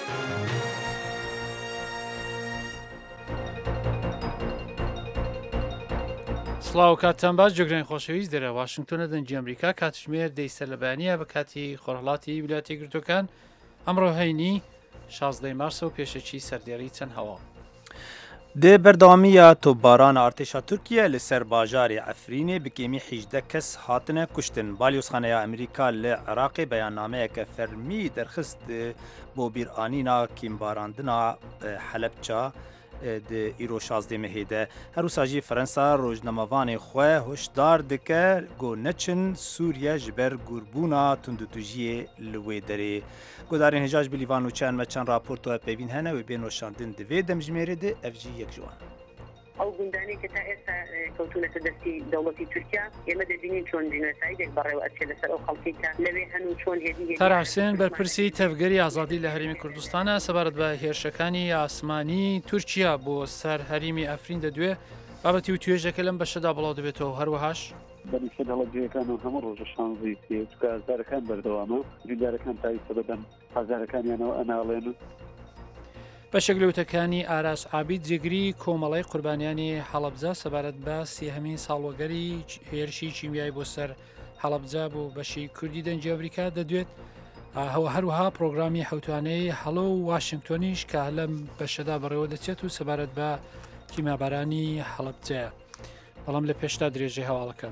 سڵاو کاتتان باش جۆگرانی خۆشەویست دەرە واشنگتۆنە دەنجی ئەمریکا کاتژمێر دەیسەر لە بەیانیە بە کاتی خۆرهڵاتی ویلایەتە یەکگرتووەکان ئەمڕۆ هەینی 16 مارس و پێشەکی سەردێڕی چەند هەوا Di berdewamiya topbarana artêşa Tirkiye li ser bajarê Efrînê bi kêmî 18 kes hatine kuştin. Balyozxaneya Amerîka li Iraqê beyannameyeke fermî derxist bo bîranîna kîmbarandina Helepça di îro 16 mehê de. Her wisa jî Fransa rojnamevanê xwe hoşdar dike got neçin Sûriye ji ber gûrbûna tundutujiyê li wê derê. Gudarên hêja bi Lîvan û çend me çend raporto peyvîn hene wê bên weşandin di vê demjimêrê de ev jî yek ji wan. ئەو گوندانەی تا ئێستا کەوتونەتە دەستی دەوڵەتی تورکیا ئێمە دەبینین چۆن جینۆسایدێک بەڕێوە ئەچێ لەسەر ئەو خەڵکی کە لەوێ هەنوو چۆن هێدی تەرحسێن بەرپرسی تەفگەری ئازادی لە هەرێمی کوردستانە سەبارەت بە هێرشەکانی ئاسمانی تورکیا بۆ سەر هەریمی ئەفرین دەدوێ بابەتی و توێژەکە لەم بەشەدا بڵاو دەبێتەوە هەروەهاش بەریشە دەڵەجەکان و هەموو ڕۆژە شانزی پێچکە هەزارەکان بەردەوامە جودارەکان تای سەبەدەن هەزارەکانیانەوە ئەناڵێن بەشێک لەوتەکانی ئاراس عابید جێگری کۆمەڵی قوربانیانی هەڵەبجە سەبارەت بە سێهەمین ساڵوەگەری هێرشی کیمیایی بۆ سەر هەڵەبجە بۆ بەشی کوردی دەنجی ئەمریکا دەدوێت هەروەها پرۆگرامی حوتوانەی هەڵۆ و واشنگتۆنیش کە لەم بەشەدا بەڕێوە دەچێت و سەبارەت بە کیمابارانی هەڵەبجەیە بەڵام لە پێشتا درێژەی هەواڵەکە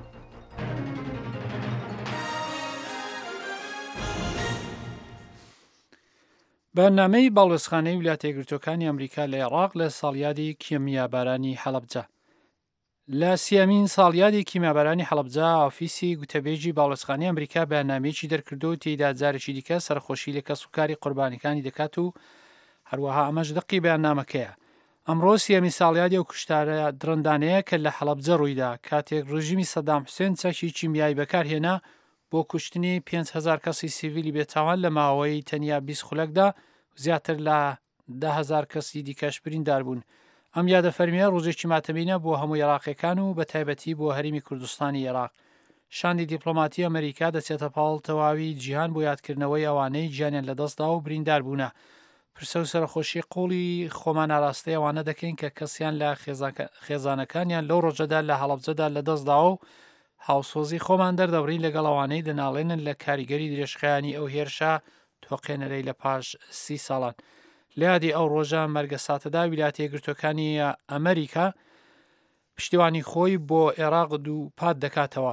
بەنامەی باڵوێزخانەی ویلایەتە یەکگرتووەکانی ئەمریکا لە عێراق لە ساڵیادی کیمیابارانی هەڵەبجە لە سیامین ساڵیادی کیمیابارانی هەڵەبجە ئۆفیسی گوتەبێژی باڵوێزخانەی ئەمریکا بەیاننامەیەکی دەرکردو و تێیدا جارێکی دیکە سەرخۆشی لە کەس و کاری قوربانیەکانی دەکات و هەروەها ئەمەش دقی بەیاننامەکەیە ئەمڕۆ سیامین ساڵیادی و کوشتارە درەندانەیە کە لە هەڵەبجە ڕوویدا کاتێک ڕژیمی سەدام حوسێن چەکی کیمیایی بەکارهێنا بۆ کوشتنی 5,000 کەسی سیڤیلی بێتاوان لە ماوەی تەنیا 20 خولەکدا زیاتر لە 10,000 کەسی دیکەش بریندار بوون. ئەم یادە فەرمیە ڕۆژێکی ماتەمینە بۆ هەموو عێراقیەکان و بە تایبەتی بۆ هەرێمی کوردستانی عێراق. شاندی دیپلۆماتی ئەمریکا دەچێتە پاڵ تەواوی جیهان بۆ یادکردنەوەی ئەوانەی گیانیان لەدەستدا و بریندار بوونە. پرسە و سەرخۆشی قوڵی خۆمان ئاراستەی ئەوانە دەکەین کە کەسیان لە خێزانەکانیان لەو ڕۆژەدا لە هەڵەبجەدا لەدەستداوە و هاوسۆزی خۆمان دەردەبڕین لەگەڵەوانەی دەناڵێنن لە کاریگەری درێژخایانی ئەو هێرشە تۆقێنەرەی لە پاش 30 ساڵان. لە یادی ئەو ڕۆژە مەرگە ساتەدا ویلایەتە یەکگرتووەکانی ئەمریکا پشتیوانی خۆی بۆ عێراق دووپات دەکاتەوە.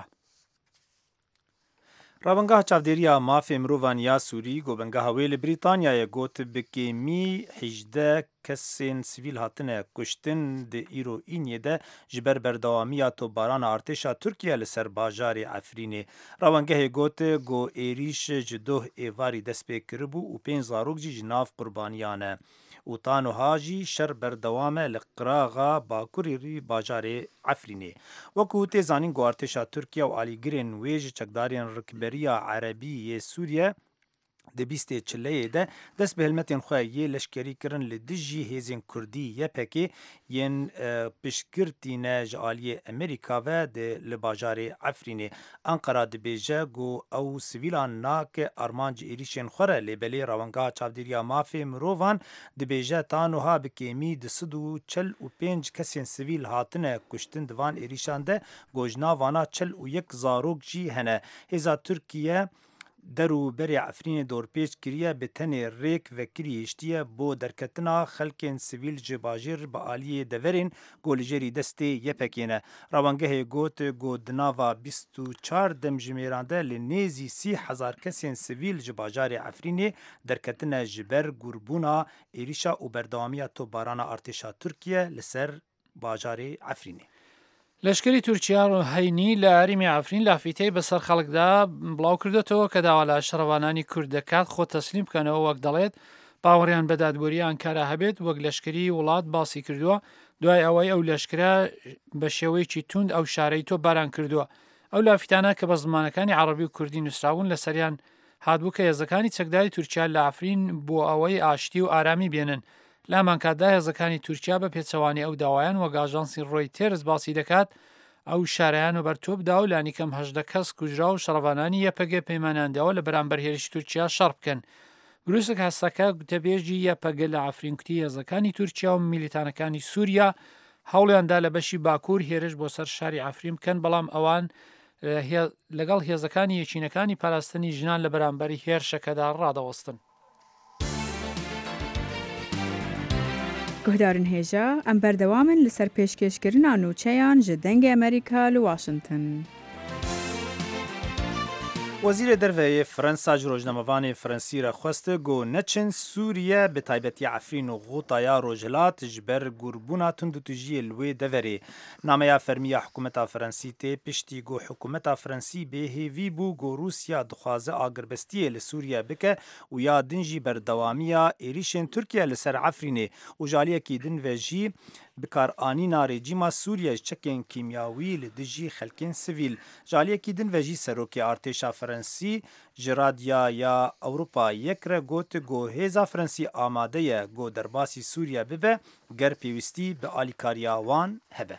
ڕەوەنگەها چاودێریە مافێ مرۆڤان یا سووری گۆبنگەها wê li Brîtanyayê got bi kêmî 18 kesên sivîl hatine kuştin di îroîniyê de ji ber berdewamiya topbarana artêşa Tirkiye li ser bajarê Efrînê. Rawengehê got got êrîş ji doh êvarî dest pê kiribû û 5 zarok jî ji nav qurbaniyan e. û tanoha jî şer berdewam e li qiraxa bakurê bajarê Efrînê. Wekû tê zanîn got artêşa Tirkiye û alîgirên wê ji çekdarên Rikberiya Erebî yê Sûriye di bîstê çileyê de dest bi helmetên xwe yê leşkerî kirin li dijî hêzên Kurdî YPG yên piştgirtîne ji aliyê Amerîka ve li bajarê Efrînê. Ankara dibêje got ew sivîlan nake arman ji êrişên xwe re lêbelê rawengha çavdêriya mafê mirovan dibêje tanoha bi kêmî 245 kesên sivîl hatine kuştin di van êrişan de got ji navana 41 zarok jî hene. Hêza Tirkiye derû berê Efrînê dorpêç kiriye bi tenê rêk vekirî hiştiye bo derketina xelkên sivîl ji bajêr bi aliyê deverên golîjerî destê YPG ne. Rawengehê got di nava 24 demjimêran de li nêzî 30,000 kesên sivîl ji bajarê Efrînê derketine ji ber gûrbûna êrişa û berdewamiya topbarana artêşa Tirkiye li ser bajarê Efrînê. لەشکری تورکیا هەینی لە هەرێمی ئەفرین لافیتەی بەسەر خەڵکدا بڵاو کردێتەوە کە داوا لە شەڕەوانانی کورد دەکات خۆ تەسلیم بکەنەوە وەک دەڵێت باوەڕیان بە دادوەری ئەنکارا هەبێت وەک لەشکری وڵات باسی کردووە دوای ئەوەی ئەو لەشکرا بە شێوەیەکی توند ئەو شارەی تۆ باران کردووە. ئەو لافیتانە کە بە زمانەکانی عەرەبی و کوردی نووسراون لە سەریان هاتبوو کە هێزەکانی چەکداری تورکیا لە ئەفرین بۆ ئەوەی ئاشتی و ئارامی بێنن. لامان کاتدا هێزەکانی تورکیا بە پێچەوانی ئەو داوایان وەک ئاژانسی ڕۆیتێرز باسی دەکات ئەو شارەیان و بەرتۆبدا و لانیکەم 18 کەس کوژرا و شەڕەوانانی YPG پەیمانیانداوە لە بەرامبەر هێرشی تورکیا شەڕ بکەن. گروسک هەستەکە گوتەبێژی یەپەگە لە ئافرینکوتی هێزەکانی تورکیا و میلیتانەکانی سووریا هەوڵیاندا لە بەشی باکوور هێرش بۆ سەر شاری ئافرین بکەن بەڵام ئەوان لەگەڵ هێزەکانی یەکینەکانی پاراستنی ژنان لە بەرامبەری هێرشەکەدا ڕادەوەستن. گهدارن هێژە ئەم بەردەوامن لەسەر پێشکەشکردنا نوچەیان ji dengê Amerîka li Washington. وەزیرە دەرڤەیە فەرەنسا ji rojnamevanê Frensî re xweste got neçin Sûriye bi taybetî Efrîn û Xuta ya Rojhilat ji ber gurbûna tund û tujiyê li wê deverê. Nameya fermiya hikûmeta Frensî tê piştî got hikûmeta Frensî bêhêvî bû got Rûsya dixwaze agirbestiyê li Sûriye bike û ya din jî berdewamiya êrişên Tirkiye li ser Efrînê û jaliyekî din ve jî bikaranîna rejîma Sûriye ji çekên kîmyawî li dijî xelkên sivîl. Jaliyekî din ve jî serokê artêşa Frensî ji Radya ya Ewropa yek re got hêza Frensî amade ye got derbasî Sûriye bibe ger pêwîstî bi alîkariya wan hebe.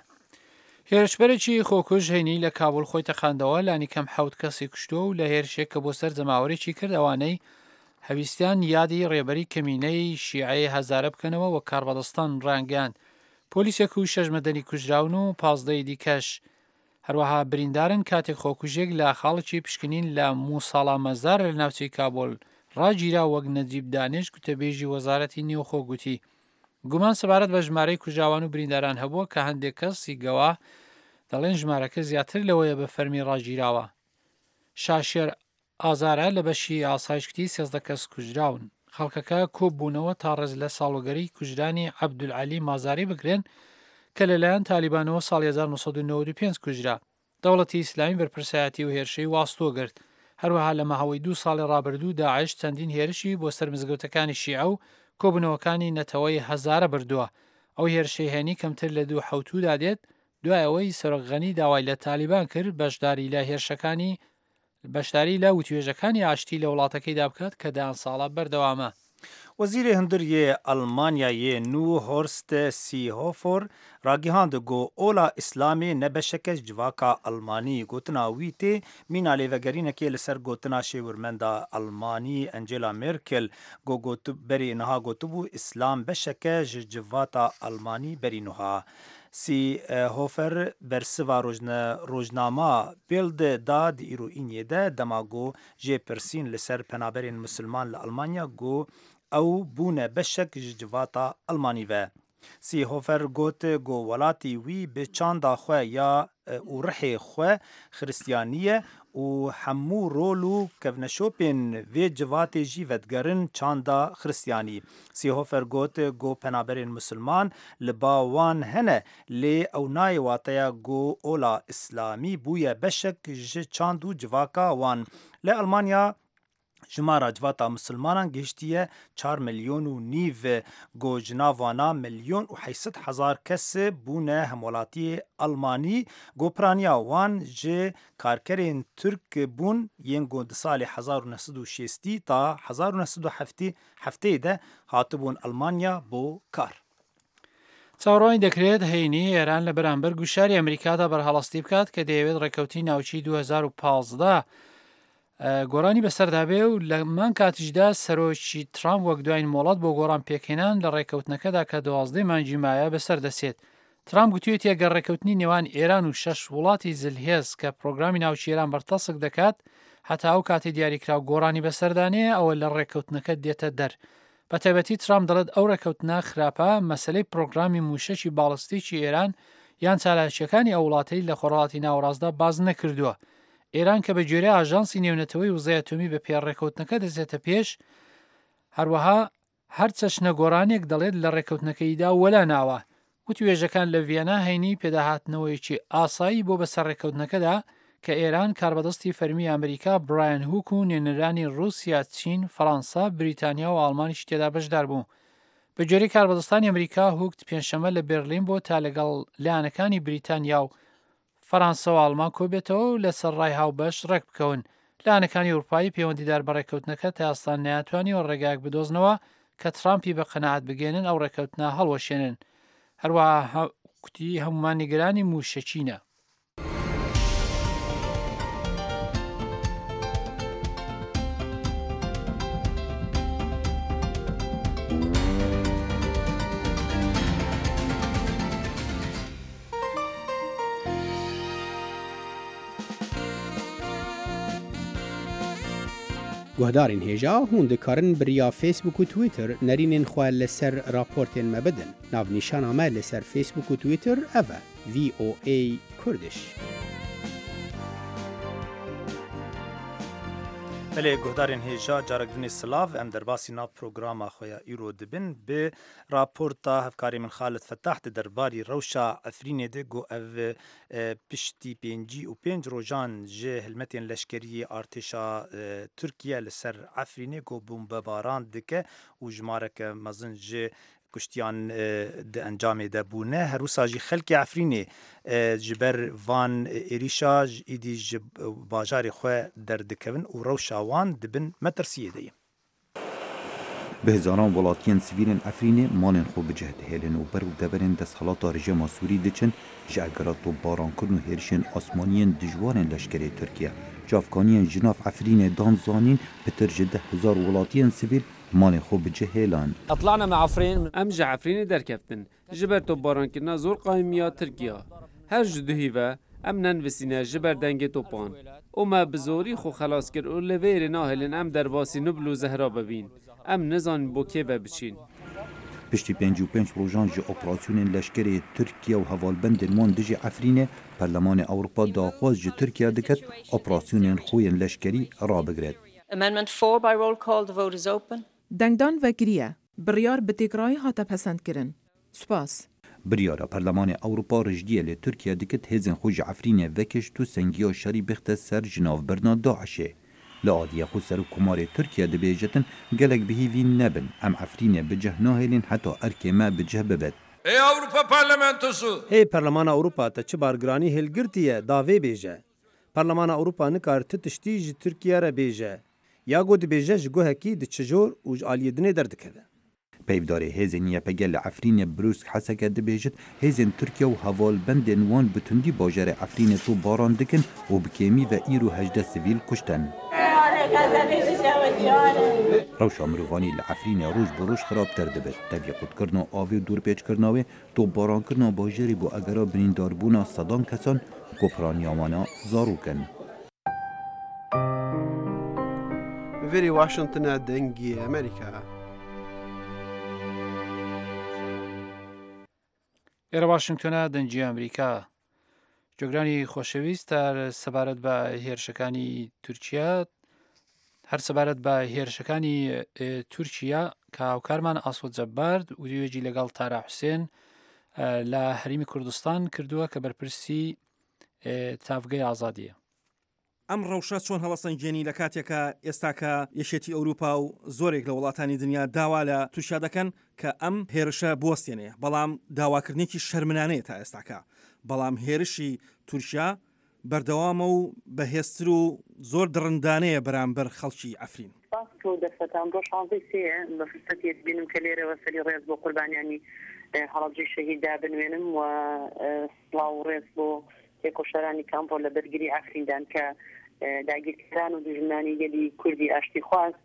هێرشبەرێکی خۆکوژ هەینی لە کابل خۆی تەقاندەوە لانی کەم 7 کەسی کوشتووە و لە هێرشێک کە بۆ سەر جەماوەرێکی کرد ئەوانەی هەویستیان یادی ڕێبەری کەمینەی شیعەیە هەزارە بکەنەوە وە کاربەدەستان ڕانگەیان. پۆلیسێک و 6 مەدەنی کوژراون و 15 دیکەش. هەروەها بریندارن کاتێک خۆکوژێک لە خاڵکی پشکنین لە موساڵا مەزار لە ناوچەی کابل ڕاگیرا وەک نەجیب دانێش گوتەبێژی وەزارەتی نێوخۆ گوتی. گومان سەبارەت بە ژمارەی کوژاوان و برینداران هەبووە کە هەندێک کەسی گەوا دەڵێن ژمارەکە زیاتر لەوەیە بە فەرمی ڕاگیراوە. شاشێر ئازارە لە بەشی ئاسایشکتی 13 کەس کوژراون. خەڵکەکە کۆبوونەوە تا ڕێز لە ساڵۆگەری کوژرانی عەبدولعەلی مازاری بگرێن کە لەلایەن تالیبانەوە ساڵی 1995 کوژرا. دەوڵەتی ئیسلامی بەرپرسایەتی و هێرشەی واستۆ گرت. هەروەها لە ماهەوەی 2 ساڵی ڕابردوو داعش چەندین هێرشی بۆ سەر مزگەوتەکانی شیعە و کۆبوونەوەکانی نەتەوەی هەزارە بردووە. ئەو هێرشەی هێنی کەمتر لە 2 حوتودا دێت دوای ئەوەی سەرۆکغەنی داوای لە تالیبان کرد بەشداری لە هێرشەکانی بەشداری لە وتوێژەکانی ئاشتی لە وڵاتەکەیدا بکات کە دایان ساڵە بەردەوامە. وەزیرê hundiriyê Almanyayê nû Horst Seehofer ragihand got ola Îslamê ne beşeke ji civaka Almanî. Gotina wî tê mîna lêvegerînekê li ser gotina şêwirmenda Almanî Angela Merkel berê niha gotibû Îslam beşeke ji civata Almanî berî niha. Seehofer bersiva rojnama Bild da di îroîniyê de dema got jê pirsîn li ser penaberên Müslüman li Almanya got ew bûne beşek ji civata Almanî ve. Seehofer got welatê wî bi çanda xwe ya û rihê xwe xristyanî û hemû rol û kevneşopên vê civatê jî vedgerin çanda xristyanî. Seehofer got penaberên Müslüman li ba wan hene lê ew nayê wateya got ola İslamî bûye beşek ji çand û civaka wan. Li Almanya jimara civata Müslümanan gihiştiye 4 milyon û nîv got ji nav wana milyon û 800,000 kes bûne hemwelatiyê Almanî. Gotpiraniya wan ji karkerên Türk bûn yên got di salê 1960 ta 1970 de hatibûn Almanya بۆ کار. چاوەڕوانی دەکرێت هەینی ئێران لە بەرامبەر گوشاری ئەمریکادا بەرهەڵەستی بکات کە دەیەوێت ڕێکەوتی ناوچی 2015 گۆڕانی بەسەردابێ و لە مان کاتیشدا سەرۆکی ترامپ وەک دوایین مۆڵەت بۆ گۆڕان پێکهێنان لە ڕێکەوتنەکەدا کە 12 مانگی مایە بەسەر دەسێت. ترامپ گوتوێت یەگەر ڕێکەوتنی نێوان ئێران و 6 وڵاتی زلهێز کە پرۆگرامی ناوچی ئێران بەرتەسک دەکات هەتا ئەو کاتی دیاریکراو گۆڕانی بەسەردانەیە ئەوە لە ڕێکەوتنەکە دێتە دەر. بە تایبەتی ترامپ دەڵێت ئەو ڕێکەوتنە خراپە مەسەلەی پرۆگرامی موشەکی باڵستیکی ئێران یان چالاکیەکانی ئەو وڵاتەی لە خۆڕاڵاتی ناوەڕاستدا باز نەکردووە. ئێران کە بە گوێرە ئاژانسی نێونەتەوەی وزەی ئەتۆمی بە پێڕێکەوتنەکە دەچێتە پێش هەروەها هەر چەشنە گۆڕانێک دەڵێت لە ڕێکەوتنەکەیدا وەلا ناوە. وتوێژەکان لە ڤێنا هەینی پێداهاتنەوەیکی ئاسایی بۆ بەسەر ڕێکەوتنەکەدا کە ئێران کاربەدەستی فەرمی ئەمریکا برایەن هوک و نێنەرانی رووسیا، چین، فەڕەنسا، بریتانیا و ئاڵمانیش تێدا بەشدار بوو. بە گوێرەی کاربەدەستانی ئەمریکا هوکت پێنجشەممە لە بێرلین بۆ تا لەگەڵ لایەنەکانی بریتانیا و فەڕەنسا و ئاڵمان کۆبێتەوە و لەسەر ڕای هاوبەش ڕێک بکەون. لایەنەکانی ئەوروپایی پەیوەندیدار بە ڕێکەوتنەکە تا ئێستا نەیانتوانیوە ڕێگایەک بدۆزنەوە کە ترامپی بە قەنەعەت بگێنن ئەو ڕێکەوتنە هەڵوەشێنن. هەروەها کوتی هەمومان نیگەرانی موشەچینە. گهدارین هێژا هون دikarin biriya Facebook û Twitter nerînên xwe li ser raportên me bidin. Navnîşana me li ser Facebook û Twitter ev e VOA Kurdish. بله گهدارین هیجا جارگدنی سلاف ام در باسی نا پروگراما خویا ایرو دبن به راپورتا هفکاری من خالد فتح درباری روشا افرین ده گو او پشتی پینجی و پینج روجان جه هلمتین لشکری ارتشا ترکیه لسر افرین گو بمباران دکه و جمارک مزن جه کشتیان ده انجام ده بونه هر روسا جی خلق عفرینی جبر وان ایریشا ایدی جب باجار خواه در دکون و روشاوان دبن مترسیه دیم. به هزاران ولاتیان سیویلن افرینی مانن خو بجهد هیلن و برو دبرن دست حالات رژیم سوری دچن جاگرات و باران کرن و هرشن آسمانیان دجوارن لشکری ترکیه جافکانیان جناف افرین دانزانین بتر جده هزار ولاتیان سیویل مانن خو بجهلان اطلعنا مع عفرين امج عفرين دركفتن جبرتو باران كنا زور قائمية تركيا هر جدهي و امنن وسينا جبر دنگ توپان وما بزوري خو خلاص كر و لوير ناهلن ام در باسی نبلو زهرا ببین ام نزان بوكي و بچین پشتی 55 روزان جه اپراسیون لشکری ترکیه و هوالبند مان دجی عفرینه پارلمان اروپا داخواست جه ترکیه دکت اپراسیون خوین لشکری را بگرد. Amendment 4 by roll call. The vote is open. دنگدان وگریه بریار به تکرای هاتا پسند کرن. سپاس. بریارا پارلمان اروپا رجدیه لی ترکیه دکت هزن خوش عفرینه وکش تو سنگیا شری بخت سر جناف برنا داعشه. لعادیه خود سر کمار ترکیه ده بیجتن گلک بهیوی نبن ام عفرینه بجه ناهلین حتی ارکه ما بجه ببد. ای اروپا پارلمانتوسو ای پارلمان اروپا تا چه بارگرانی هلگرتیه داوی بیجه. پارلمان اروپا نکار تشتی جی ترکیه را بیجه. یا گود بیجه جگو هکی ده چجور و آلیدنه درد کرده. پیوداری هزین یا پگل عفرین بروسک حسکه ده بیجت هزین ترکیه و هوال بندن وان بتندی باجر عفرین تو باران دکن و بکیمی و ایرو 18 سیویل کشتن. روشا مروانی لعفرین روش بروش خراب ترده بد. تبیه خود کرنا آوی دور پیچ کرناوی تو باران کرنا باجری بو اگرا بریندار بونا صدان کسان گپرانی آمانا زارو کن. ویری واشنطن دنگی امریکا. ئێرە واشنگتۆنە دەنگی ئەمریکا جۆگرانی خۆشەویست هەر سەبارەت بە هێرشەکانی تورکیا هەر سەبارەت بە هێرشەکانی تورکیا کە هاوکارمان ئاسۆ جەبارد و دیوێجی لەگەڵ تارا حوسێن لە هەریمی کوردستان کردووە کە بەرپرسی تافگەی ئازادیە. ئەم ڕەوشە چۆن هەڵەسەنگێنی لە کاتێکە ئێستاکە یەکێتی ئەوروپا و زۆرێک لە وڵاتانی دنیا داوا لە تووشیا دەکەن کە ئەم هێرشە بوەستێنێ بەڵام داواکردنێکی شەرمنانەیە تا ئێستاکە بەڵام هێرشی تورکیا بەردەوامە و بەهێزتر و زۆر دڕندانەیە بەرامبەر خەڵکی عەفرین. دەستەتان بۆ شانزەی سێ بە فرسەتێک بینم کە لێرەوە سەری ڕێز بۆ قوربانیانی هەڵەبجەی شەهیددا بنوێنم و سڵاو و ڕێز بۆ تێکۆشەرانی کامپۆ لە بەرگری عەفریندان کە داگیرکردان و دژمنانی گەلی کوردی ئاشتی خواست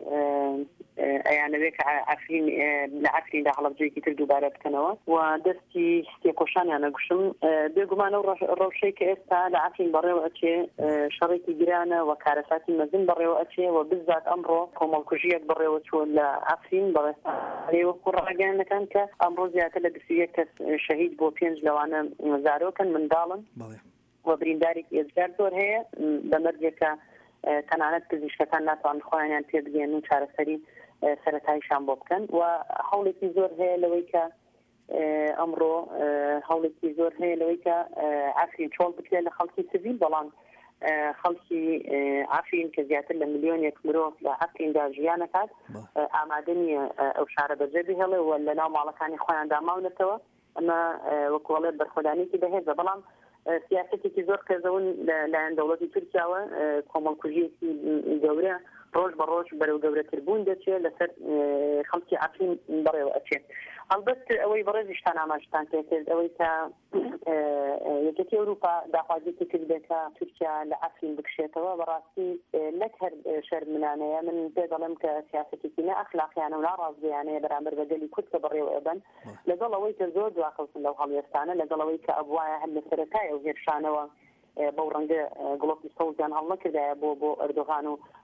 ئەیانەوێت کە عەفرین لە عەفریندا هەڵەبجەیەکی تر دووبارە بکەنەوە و دەستی تێکۆشانیان نەگوشم بێگومانە ڕەوشەی کە ئێستا لە عەفرین بەڕێوە ئەچێ شەڕێکی گرانە و کارەساتی مەزن بەڕێوە ئەچێ و بزات ئەمڕۆ کۆمەڵکوژیەک بەڕێوە چوە لە عەفرین بەڕێوەکو ڕاگەیانەکان کە ئەمڕۆ زیاتر لە 21 کەس شەهید بۆ 5 لەوانە زارۆکن منداڵن و بریندارێکی ئێزگار زۆر هەیە بەمەرجێکە تەنانەت پزیشکەکان ناتوانن خۆیان پێبگەن و چارەسەری سەرەتاییشان بۆ بکەن و هەوڵێکی زۆر هەیە لەوەی کە ئەمڕۆ هەوڵێکی زۆر هەیە لەوەی کە عەفرین چۆڵ بکرێت لە خەڵکی سیڤیل بەڵام خەڵکی عەفرین کە زیاتر لە ملیۆنێک مرۆڤ لە عەفریندا ژیان دەکات ئامادە نییە ئەو شارە بەجێ بهێڵێ و لە ناو ماڵەکانی خۆیان داماونەتەوە ئەمە وەکوڵێت بەرخۆدانێکی بەهێزە بەڵام سیاسەتێکی زۆر قێزەون لایەن دەوڵەتی تورکیاوە کۆمەڵکوژیەکی گەورە ڕۆژ بە ڕۆژ بەرەو گەورەتربوون دەچێت لەسەر خەڵکی عەفرین بەڕێوە ئەچێت هەڵبەت ئەوەی بەڕێزیشتان ئاماژتان پێکرد ئەوەی کە یەکێتی ئەوروپا داخوازیەتی کردێکە تورکیا لە عەفرین بکشێتەوە بەڕاستی نەک هەر شەرمنانەیە من پێ دەڵێم کە سیاسەتێکی نەئەخلاقیانە و ناڕازگەیانەیە بەرامبەر بە گەلی کورد کە بەڕێوە ئەبەن لەگەڵ ئەوەی کە زۆر دواکەوتن لەو هەڵوێستانە لەگەڵ ئەوەی کە ئەبوایە هەر لە سەرەتایە و هێرشانەوە بەو ڕەنگە گڵۆپی سەوزیان هەڵ نەکردایە بۆ ئەردۆغان و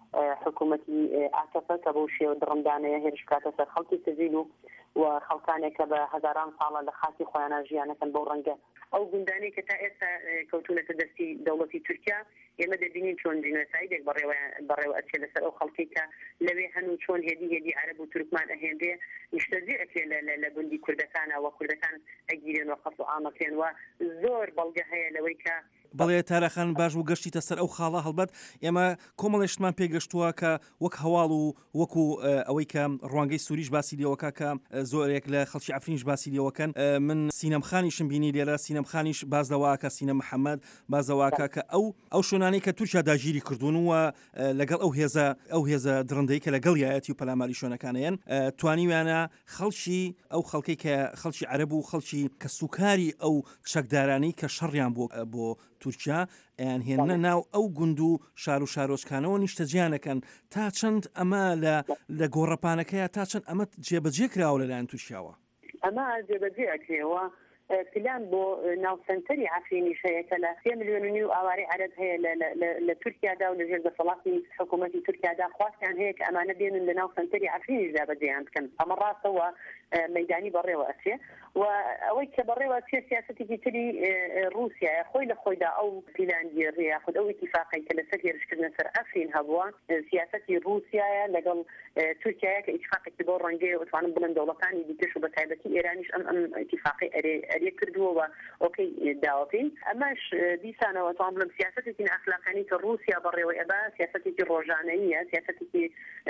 حکوومەتی ئاکەفە کە بەو شێوە دڕندانەیە هێرش بکاتە سەر خەڵکی سڤیل و خەڵکانێک کە بە هەزاران ساڵە لە خاسی خۆیانە ژیانەکەن بەو ڕەنگە ئەو گوندانەی کە تا ئێستا کەوتونەتە دەستی دەوڵەتی تورکیا ئێمە دەبینین چۆن جینۆسایدێک بەڕێوە ئەچێ لەسەر ئەو خەڵکی کە لەوێ هەنوو چۆن هێدی عەرەب و تورکمان ئەهێنرێ نیشتەجێ ئەکرێ لە گوندی کوردەکانە و کوردەکان ئەگیرێن و قەت و ئامەکرێن و زۆر بەڵگە هەیە لەوەی کە بەڵێ تارەخان باش و گەشتیتە سەر ئەو خاڵە هەڵبەت ئێمە کۆمەڵێشتمان پێگەشتووە کە وەک هەواڵ و وەکو ئەوەی کە ڕوانگەی سووریش باسی لێوەکە کە زۆرێک لە خەڵکی ئەفرینش باسی لێوەکەن من سینەمخانیشم بینی لێرە سینەمخانیش بازدەواکە سینە محەممەد بازەواکە کە ئەو شوێنانەی کە تورکیا داگیری کردوون و لەگەڵ ئەو هێزە درڕندەی کە لەگەڵ یایەتی و پەلاماری شوێنەکانیان توانیویانە خەڵکی ئەو خەڵکی کە خەڵکی عەرەب و خەڵکی کە سوکاری ئەو چەکدارانی کە شەڕیان بۆ تورکیا ئەیان هێنە ناو ئەو گوند و شار و شارۆچکانەوە نیشتەجیانەکەن تا چەند ئەمە لە گۆڕەپانەکەیە تا چەند ئەمە جێبەجێ کراوە لەلایەن تورکیاوە ئەمە جێبەجێ ئەکرێەوە پلان بۆ ناوسەنتەری عەفرینیش هەیە کە لە 3.5 ملیۆن ئاوارەی عەرەب هەیە لە تورکیادا و لەژێر دەسەڵاتی حکوومەتی تورکیادا خواستیان هەیە کە ئەمانە بێنن لە ناوسەنتەری عەفرینیش جێبەجێیان بکەن ئەمە ڕاستەوە مەیدانی بەڕێوە ئەچێ و ئەوەی کە بەڕێوە چێ سیاسەتێکی تری رووسیایە خۆی لە خۆیدا ئەو پلانگی ڕێ خود ئەو ئیتیفاقی کە لەسەر هێرشکردنە سەر ئەفرین هەبووە سیاسەتی رووسیایە لەگەڵ تورکیایە کە ئیتیفاقێکی بۆ ڕەنگەیە وتوانم بڵێن دەوڵەتانی دیکەش و بە تایبەتی ئێرانیش ئەم ئیتیفاقی ئەرێ کردووە ئۆکەی داوەپین ئەمەش دیسانەوە توان بڵم سیاسەتێکی ئەخلاقانی کە رووسیا بەڕێوە ئەبا سیاسەتێکی ڕۆژانەیە سیاسەتێکی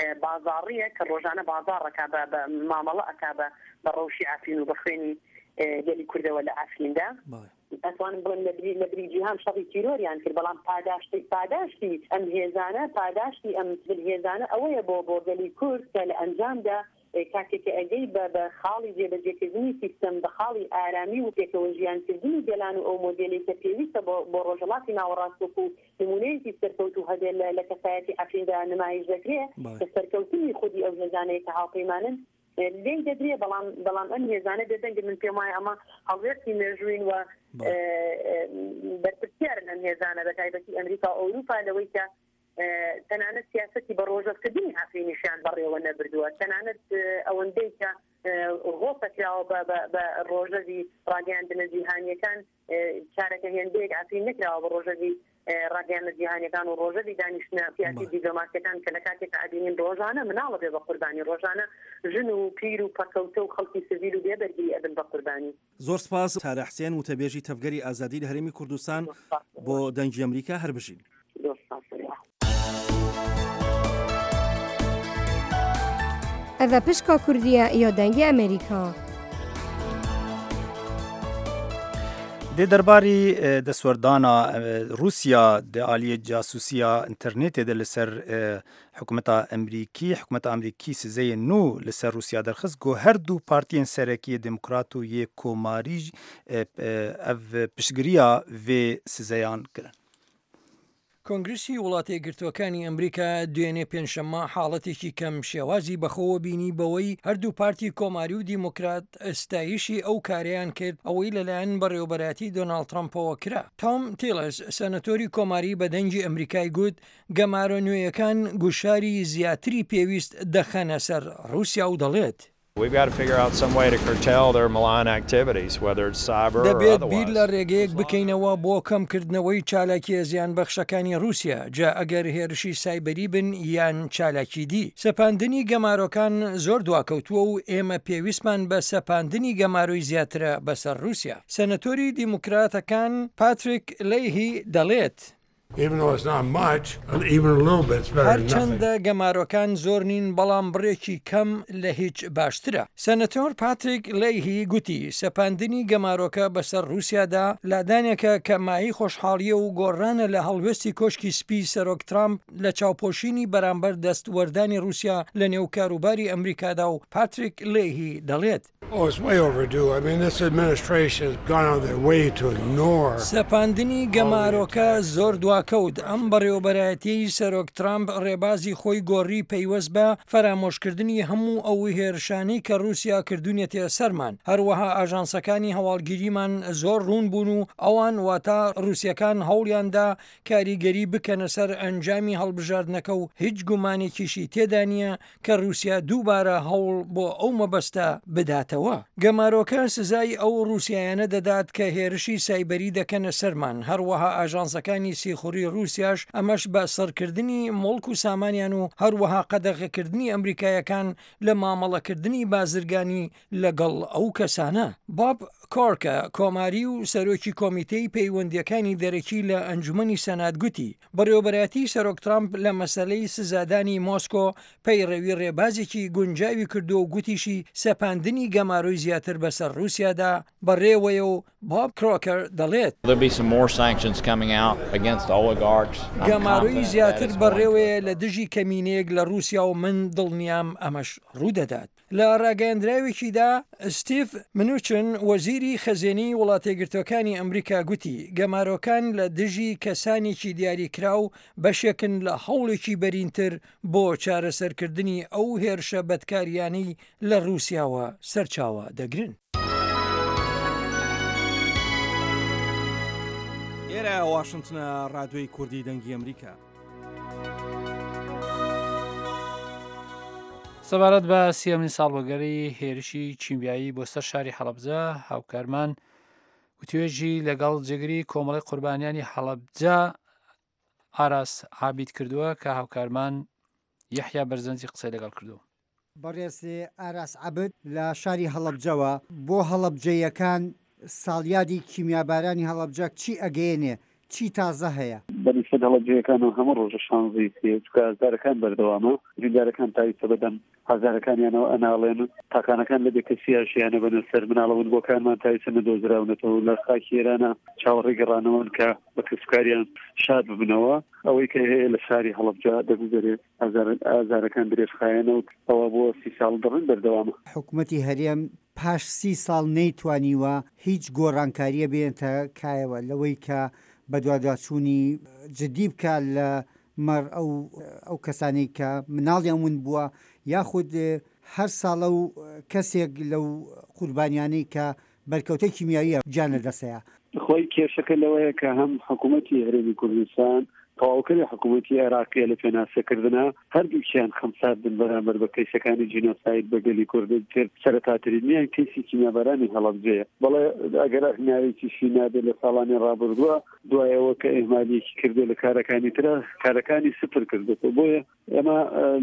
بازاڕیە کە ڕۆژانە بازاڕەکە بە مامەڵە ئەکا بە ڕەوشی ئافرین و بە خوێنی گەلی کوردەوە لە ئافریندا ئەتوانم بڵێن لە بریجیهان شەڕی تیرۆریان کرد بەڵام پاداشتی ئەم هێزانە پاداشتی ئەم هێزانە ئەوەیە بۆ گەلی کورد کە لە ئەنجامدا کاتێکە ئەگەی بە خاڵی جێبەجێکردنی سیستەم بە خاڵی ئارامی و پێکەوە ژیانکردنی گەلان و ئەو مۆدێلی کە پێویستە بۆ ڕۆژهەڵاتی ناوەڕاستوک و نمونەیەکی سەرکەوت و هەدێ لە کەفایەتی ئەفریندا نمایش دەکرێت کە سەرکەوتنی خودی ئەو هێزانەیە کە هاوپەیمانن لێی دەدرێ بەڵام ئەم هێزانە دەدەنگ من پێم وایە ئەمە هەڵوێستی مێژوین و بەرپرسیارن ئەم هێزانە بە تایبەتی ئەمریکا و ئەوروپا لەوەی کە تەنانەت سیاسەتی بە ڕۆژەفکردنی ئافرینیشیان بەڕێوە نەبردووە تەنانەت ئەوەندەی کە ڕۆپەکراوە بە ڕۆژەوی ڕاگەیاندنە جیهانیەکان چارەکە هێندەیەک ئافرین نەکراوە بە ڕۆژەوی ڕاگەیاندنە جیهانیەکان و ڕۆژەوی دانیشتنە سیاسی دیپلۆماسیەکان کە لە کاتێکە ئابینین ڕۆژانە مناڵە بێ بە قوربانی ڕۆژانە ژن و پیر و پەکەوتە و خەڵکی سڤیل و بێبەرگی ئەبن بە قوربانی زۆر سپاس تارە حسێن وتەبێژی تەفگەری ئازادی لە هەرێمی کوردستان بۆ دەنگی ئەمریکا هەربژین ئەڤە پشکا کوردیە یا دەنگی ئەمریکا د درباري د سوردانا روسیا د عالی جاسوسیا انترنت د لسر حکومت امریکی سزه نو لسر روسیا درخست گو هر دو پارتیین سرکی دموکراتو یک کوماری اف پشگریا و سزیان کرن. کۆنگرسی وڵاتە یەکگرتووەکانی ئەمریکا دوێنێ پێنجشەممە حاڵەتێکی کەم شێوازی بەخۆوە بینی بەوەی هەردوو پارتی کۆماری و دیموکرات ئەستایشی ئەو کاریان کرد ئەوەی لەلایەن بەڕێوەبەراتی دۆناڵد ترامپەوە کرا. تۆم تیلەرز سەنەتۆری کۆماری بە دەنگی ئەمریکای گوت گەمارە نوێیەکان گوشاری زیاتری پێویست دەخەنە سەر رووسیا و دەڵێت We've got to figure out some way to curtail their malign activities, whether it's cyber or دەبێت otherwise. بیر لە ڕێگەیەک بکەینەوە بۆ کەمکردنەوەی چالاکیە زیان بەخشەکانی رووسیا جا ئەگەر هێرشی سایبەری بن یان چالاکی دی. سەپاندنی گەمارۆکان زۆر دواکەوتووە و ئێمە پێویستمان بە سەپاندنی گەمارۆی زیاترە بەسەر رووسیا. سەنەتۆری دیموکراتەکان پاتریک لەیهی دەڵێت هەرچەندە گەمارۆکان زۆر نین بەڵام بڕێکی کەم لە هیچ باشترە. سەنەتۆر پاتریک لەیهی گوتی سەپاندنی گەمارۆکە بەسەر رووسیادا لادانێکە کە مای خۆشحاڵیە و گۆڕانە لە هەڵوێستی کۆشکی سپی سەرۆک ترامپ لە چاوپۆشینی بەرامبەر دەستوەردانی رووسیا لە نێو کاروباری ئەمریکادا و پاتریک لەیهی دەڵێت سەپاندنی گەمارۆکە زۆر دواکەوت ئەم بەڕێوەبەرایەتی سەرۆک ترامپ ڕێبازی خۆی گۆڕی پەیوەست بە فەرامۆشکردنی هەموو ئەو هێرشانی کە رووسیا کردوونێتە سەرمان هەروەها ئاژانسەکانی هەواڵگیریمان زۆر ڕوون بوون و ئەوان واتە رووسیەکان هەوڵیاندا کاریگەری بکەنە سەر ئەنجامی هەڵبژاردنەکە و هیچ گومانێکیشی تێدا نییە کە رووسیا دووبارە هەوڵ بۆ ئەو مەبەستە بداتەوە. گەمارۆکە سزای ئەو رووسیایانە دەدات کە هێرشی سایبەری دەکەنە سەرمان هەروەها ئاژانسەکانی سیخوڕی رووسیاش ئەمەش بە سەرکردنی مڵک و سامانیان و هەروەها قەدەغەکردنی ئەمریکایەکان لە مامەڵەکردنی بازرگانی لەگەڵ ئەو کەسانە. باب کۆرکە کۆماری و سەرۆکی کۆمیتەی پەیوەندیەکانی دەرەکی لە ئەنجومەنی سەنات گوتی بەڕێوەبەرایەتی سەرۆک ترامپ لە مەسەلەی سزادانی مۆسکۆ پەیڕەوی ڕێبازێکی گونجاوی کردو و گوتیشی سەپاندنی گەماڕۆی زیاتر بەسەر رووسیادا بەڕێوەیە و باب کڕۆکەر دەڵێت گەماڕۆی زیاتر بەڕێوەیە لە دژی کەمینەیەک لە رووسیا و من دڵنیام ئەمەش ڕوودەدات. لە ڕاگەیاندراوێکیدا ستیف منوچن وەزیری خەزێنی وڵاتێگرتوەکانی ئەمریکا گوتی گەمارۆکان لە دژی کەسانێکی دیاریکرا و بەشێکن لە هەوڵێکی بەرینتر بۆ چارەسەرکردنی ئەو هێرشە بەدکاریانەی لە رووسیاوە سەرچاوە دەگرن. ئێرە واشنتنە ڕادیۆی کوردی دەنگی ئەمریکا. سەبارەت بە سیەمین ساڵوەگەری هێرشی کیمیایی بۆ سەر شاری حەڵەبجە هاوکارمان وتوێژی لەگەڵ جێگری کۆمەڵی قوربانیانی حەڵەبجە ئاراس عابید کردووە کە هاوکارمان یەحیا بەرزەنجی قسەی لەگەڵ کردو. بەڕێزێ ئاراس عابد لە شاری هەڵەبجەوە بۆ هەڵەبجەیەکان ساڵیادی کیمیابارانی هەڵەبجە چی ئەگەێنێ چی تازە هەیە؟ بەنسبەت هەڵەبجەیەکان و هەموو ڕۆژە شانزەی چکە هەزارەکان بەردەوامە جیندارەکان تاویستە بدەن هەزارەکانیانەوە ئەناڵێن تاکانەکان لە بێکەسیاشیانە بەنە سەر مناڵەون بۆکانمان تاویستە نەدۆزراونەتەوە لە خاکی ئێرانە چاوەڕێ گەڕانەوەن کە بە کەسوکاریان شاد ببنەوە ئەوەی کە هەیە لە شاری هەڵەبجە دەگوزارێت ئازارەکان درێژخایەنە و ئەوە بۆ 30 ساڵ دڕن بەردەوامە. حکوومەتی هەرێم پاش 30 ساڵ نەیتوانیوە هیچ گۆڕانکاریە بێنتە کایەوە لەوەی کە بەدواداچوونی جدی بکە لە مەڕ ئەو کەسانی کە مناڵیان ون بووە یاخود هەر ساڵە و کەسێک لەو قوربانیانەی کە بەرکەوتەی کیمیاییە گیانە دەسەیە. خۆی کێشەکە لەوەیە کە هەم حکوومەتی هەرێمی کوردستان تەواوکردی حکوومەتی عێراقیە لە پێناسەکردنا هەردووکیان خەمسات بن بەرامبەر بە کەیسەکانی جینۆساید بە گەلی کوردی تر سەرەتاترینیان کەیسی کیمیابارانی هەڵەبجەیە بەڵێ ئەگەر ناوێکیشی نابێت لە ساڵانی ڕابردووە دوایەوە کە ئێمالیەکی کردو لە کارەکانی ترە کارەکانی سپر کردێتەوە بۆیە ئێمە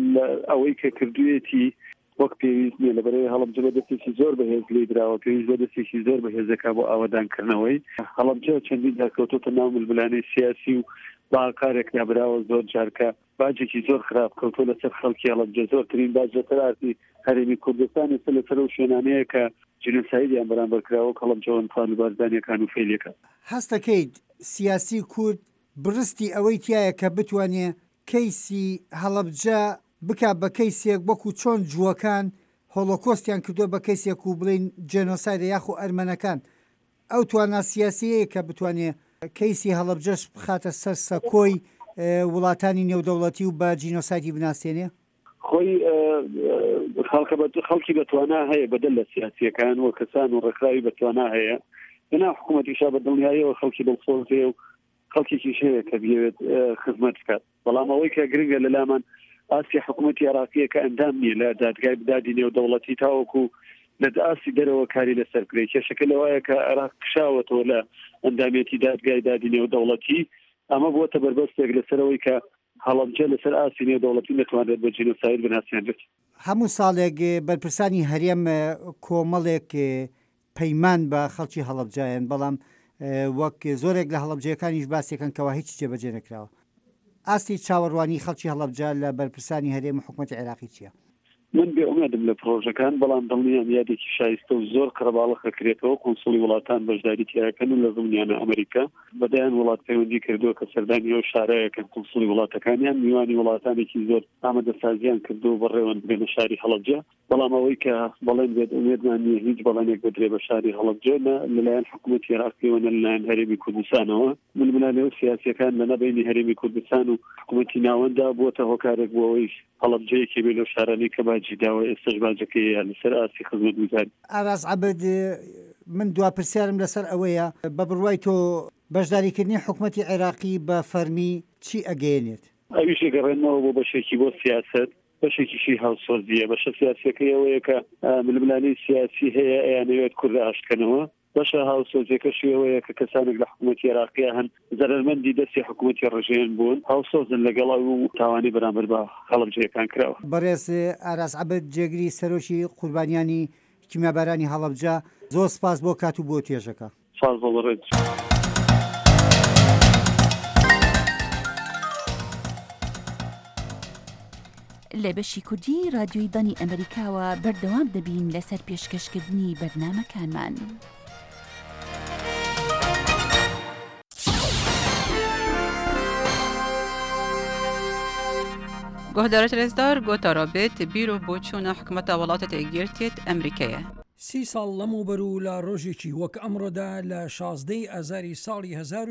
ئەوەی کە کردوێتی وەک پێویست نیە لەبەرەوەی هەڵەبجە بەدەستێکی زۆر بەهێز لێ درراوە پێویست بەدەستێکی زۆر بەهێزەکە بۆ ئاوەدانکردنەوەی هەڵەبجە چەندین داکەوتۆتە ناو ململانەی سیاسی و باکارێک نابراوە زۆر جارکە باجێکی زۆر خراپ کەوتۆ لەسەر خەڵکی هەڵەبجە زۆرترین باج لە تەراتی هەرێمی کوردستانی لەسەر ئەو شوێنانەیە کە جینۆسایدیان بەرامبەر کراوە هەڵەبجەوەن توان بارزانیەکان و فێلیەکە. هەستەکەیت سیاسی کورد بڕستی ئەوەی تایە کە بتوانێ کەیسی هەڵەبجە بکە بە کەیسێک وەکو چۆن جووەکان هۆڵۆکۆستیان کردووە بە کەیسێک و بڵین جێنۆسایدە یاخو ئەرمەنەکان ئەو توانە سیاسیەیە کە بتوانێ کەیسی هەڵەبجەش بخاتە سەر سەکۆی وڵاتانی نێودەوڵەتی و بە جینۆسایدی بناسیێنێ؟ خۆی خەڵکی بەتوانە هەیە بەدەل لە سیاسیەکان و کەسان و ڕێکخراوی بەتوانە هەیە بنا حکوومەتیشا بەدڵنیاییەوە خەڵکی دڵسۆزێ و خەڵکێکیش هەیە کە بێت خزمەت بکات بەڵام ئەوەی کە گرنگە لەلامان ئاسی حکوومەتی عێراقیە کە ئەندام نیە لە دادگای بدادی نێودەوڵەتی تاوەکو لە ئاسی دەرەوە کاری لەسەر کرێت کێشەکە لەوایە کە عێراق کشاوەتەوە لە ئەندامێتی دادگای دادی نێودەوڵەتی ئەمە بووە بەربەستێک لەسەرەوەی کە هەڵەبجە لەسەر ئاسی نێودەوڵەتی نەتوانێت بە جینۆساید بناسیێنرێت. هەموو ساڵێک بەرپرسانی هەرێم کۆمەڵێک پەیمان بە خەڵکی هەڵەبجایان بەڵام وەک زۆرێک لە هەڵەبجەکانیش باسیەکەن کەوا هیچ جێبەجێ نەکراوە. ئاستی چاوەڕوانی خەڵکی هەڵەبجە لە بەرپرسانی هەرێم حکوومەتی عێراقی چییە؟ من بێئومێدم لە پرۆژەکان بەڵام دڵنیام یادێکی شایستە و زۆر قەرەباڵغ کرێتەوە قۆنسڵی وڵاتان بەشداری تیاکەن و لە زمانیانە ئەمریکا بەدایان وڵات پەیوەندی کردووە کە سەردانی ئەو شارەیەکەن قۆنسڵی وڵاتەکانیان میوانی وڵاتانێکی زۆر ئامادەسازیان کردو بەڕێوەند بێنە شاری هەڵەبجە بەڵام ئەوەی کە بەڵێن بێت ئومێدمان نییە هیچ بەڵێنێک بدرێ بە شاری هەڵەبجە لەلایەن حکوومەتی عێراقیەوە لەلایەن هەرێمی کوردستانەوە ململانێ و سیاسیەکان لە نەبینی هەرێمی کوردستان و حکوومەتی ناوەندا بۆتە هۆکارێک بۆ ئەوەی هەڵەبجەیەکی بێ لەو شارانەی کە باجی داوە ئێستش باجەکەیە لەسەر ئاسی خزمەتگوزاری. ئاراس عەبد من دوا پرسیارم لەسەر ئەوەیە بە بڕوای تۆ بەشداریکردنی حکوومەتی عێراقی بە فەرمی چی ئەگەیەنێت؟ ئەویشی گەڕێنەوە بۆ بەشێکی بۆ سیاست بەشێکیشی هاوسۆزیە بەشە سیاسیەکەی ئەوەیە کە ململانەی سیاسی هەیە ئەیانەوێت کوردە ئاشکەنەوە بەشە هاوسۆزیەکەشی ئەوەیە کە کەسانێک لە حکوومەتی عێراقیە هەن زەرمەندی دەستی حکوومەتی ڕژێن بوون هاوسۆزن لەگەڵا و تاوانی بەرامبەر بە هەڵەبجەکان کراوە. بەڕێز ئاراس عەبد جێگری سەرۆکی قوربانیانی کیمیابارانی هەڵەبجە زۆر سپاس بۆ کات و بۆ توێژەکە. سپاس بۆ بەڕێز. لە بەشی کوردی رادیۆی دانی ئەمریکاوە بەردەوام دەبین لەسەر پێشکەشکردنی بەرنامەکانمان. گۆهدارە ترێزدار گۆتارابێت بیرۆ بۆ چوونە حکومەتە وڵاتە تێگیرتێت ئەمریکایە. 30 ساڵ لەمەوبەر و لە ڕۆژێکی وەک ئەمڕۆدا لە 16 ئازاری ساڵی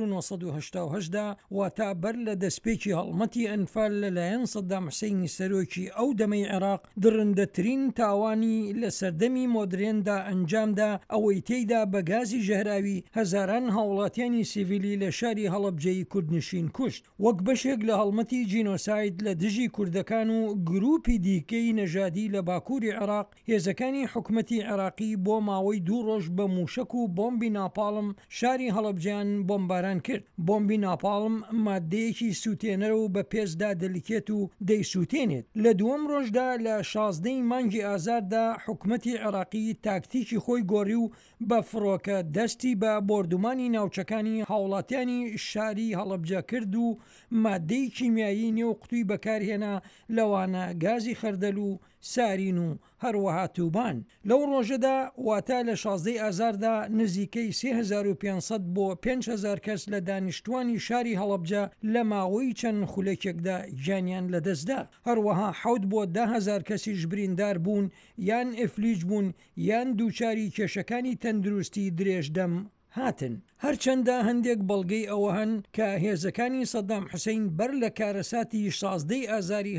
1970دا واتە بەر لە دەستپێکی هەڵمەتی ئەنفال لەلایەن سەدام حوسێنی سەرۆکی ئەو دەمەی عێراق درڕندەترین تاوانی لە سەردەمی مۆدرێندا ئەنجامدا ئەوەی تێیدا بە گازی ژەهراوی هەزاران هاوڵاتیانی سیڤیلی لە شاری هەڵەبجەی کوردنشین کوشت وەک بەشێک لە هەڵمەتی جینۆساید لە دژی کوردەکان و گروپی دیکەی نەژادی لە باکووری عێراق هێزەکانی حکوومەتی عێراقی بۆ ماوەی 2 ڕۆژ بە موشک و بۆمبی ناپاڵم شاری هەڵەبجیان بۆمباران کرد. بۆمبی ناپاڵم مادەیەکی سووتێنەرە و بە پێزدا دەلیکێت و دەیسووتێنێت. لە دووەم ڕۆژدا لە 16 مانگی ئازاردا حکوومەتی عێراقی تاکتیکی خۆی گۆڕی و بە فڕۆکە دەستی بە بۆردومانی ناوچەکانی هاوڵاتیانی شاری هەڵەبجە کرد و مادەی کیمیایی نێو قوتووی بەکارهێنا لەوانە گازی خەردەل و سارین و هەروەها تووبان. لەو ڕۆژەدا واتە لە 16 ئازاردا نزیکەی 3500 بۆ 5000 کەس لە دانیشتوانی شاری هەڵەبجە لە ماوەی چەند خولەکێکدا گیانیان لەدەستدا. هەروەها 7 بۆ 10,000 کەسیش بریندار بوون یان ئفلیج بوون یان دووچاری کێشەکانی تەندروستی درێژدەم هاتن. هەرچەندە هەندێک بەڵگەی ئەوە هەن کە هێزەکانی سەدام حوسێن بەر لە کارەساتی 16 ئازاری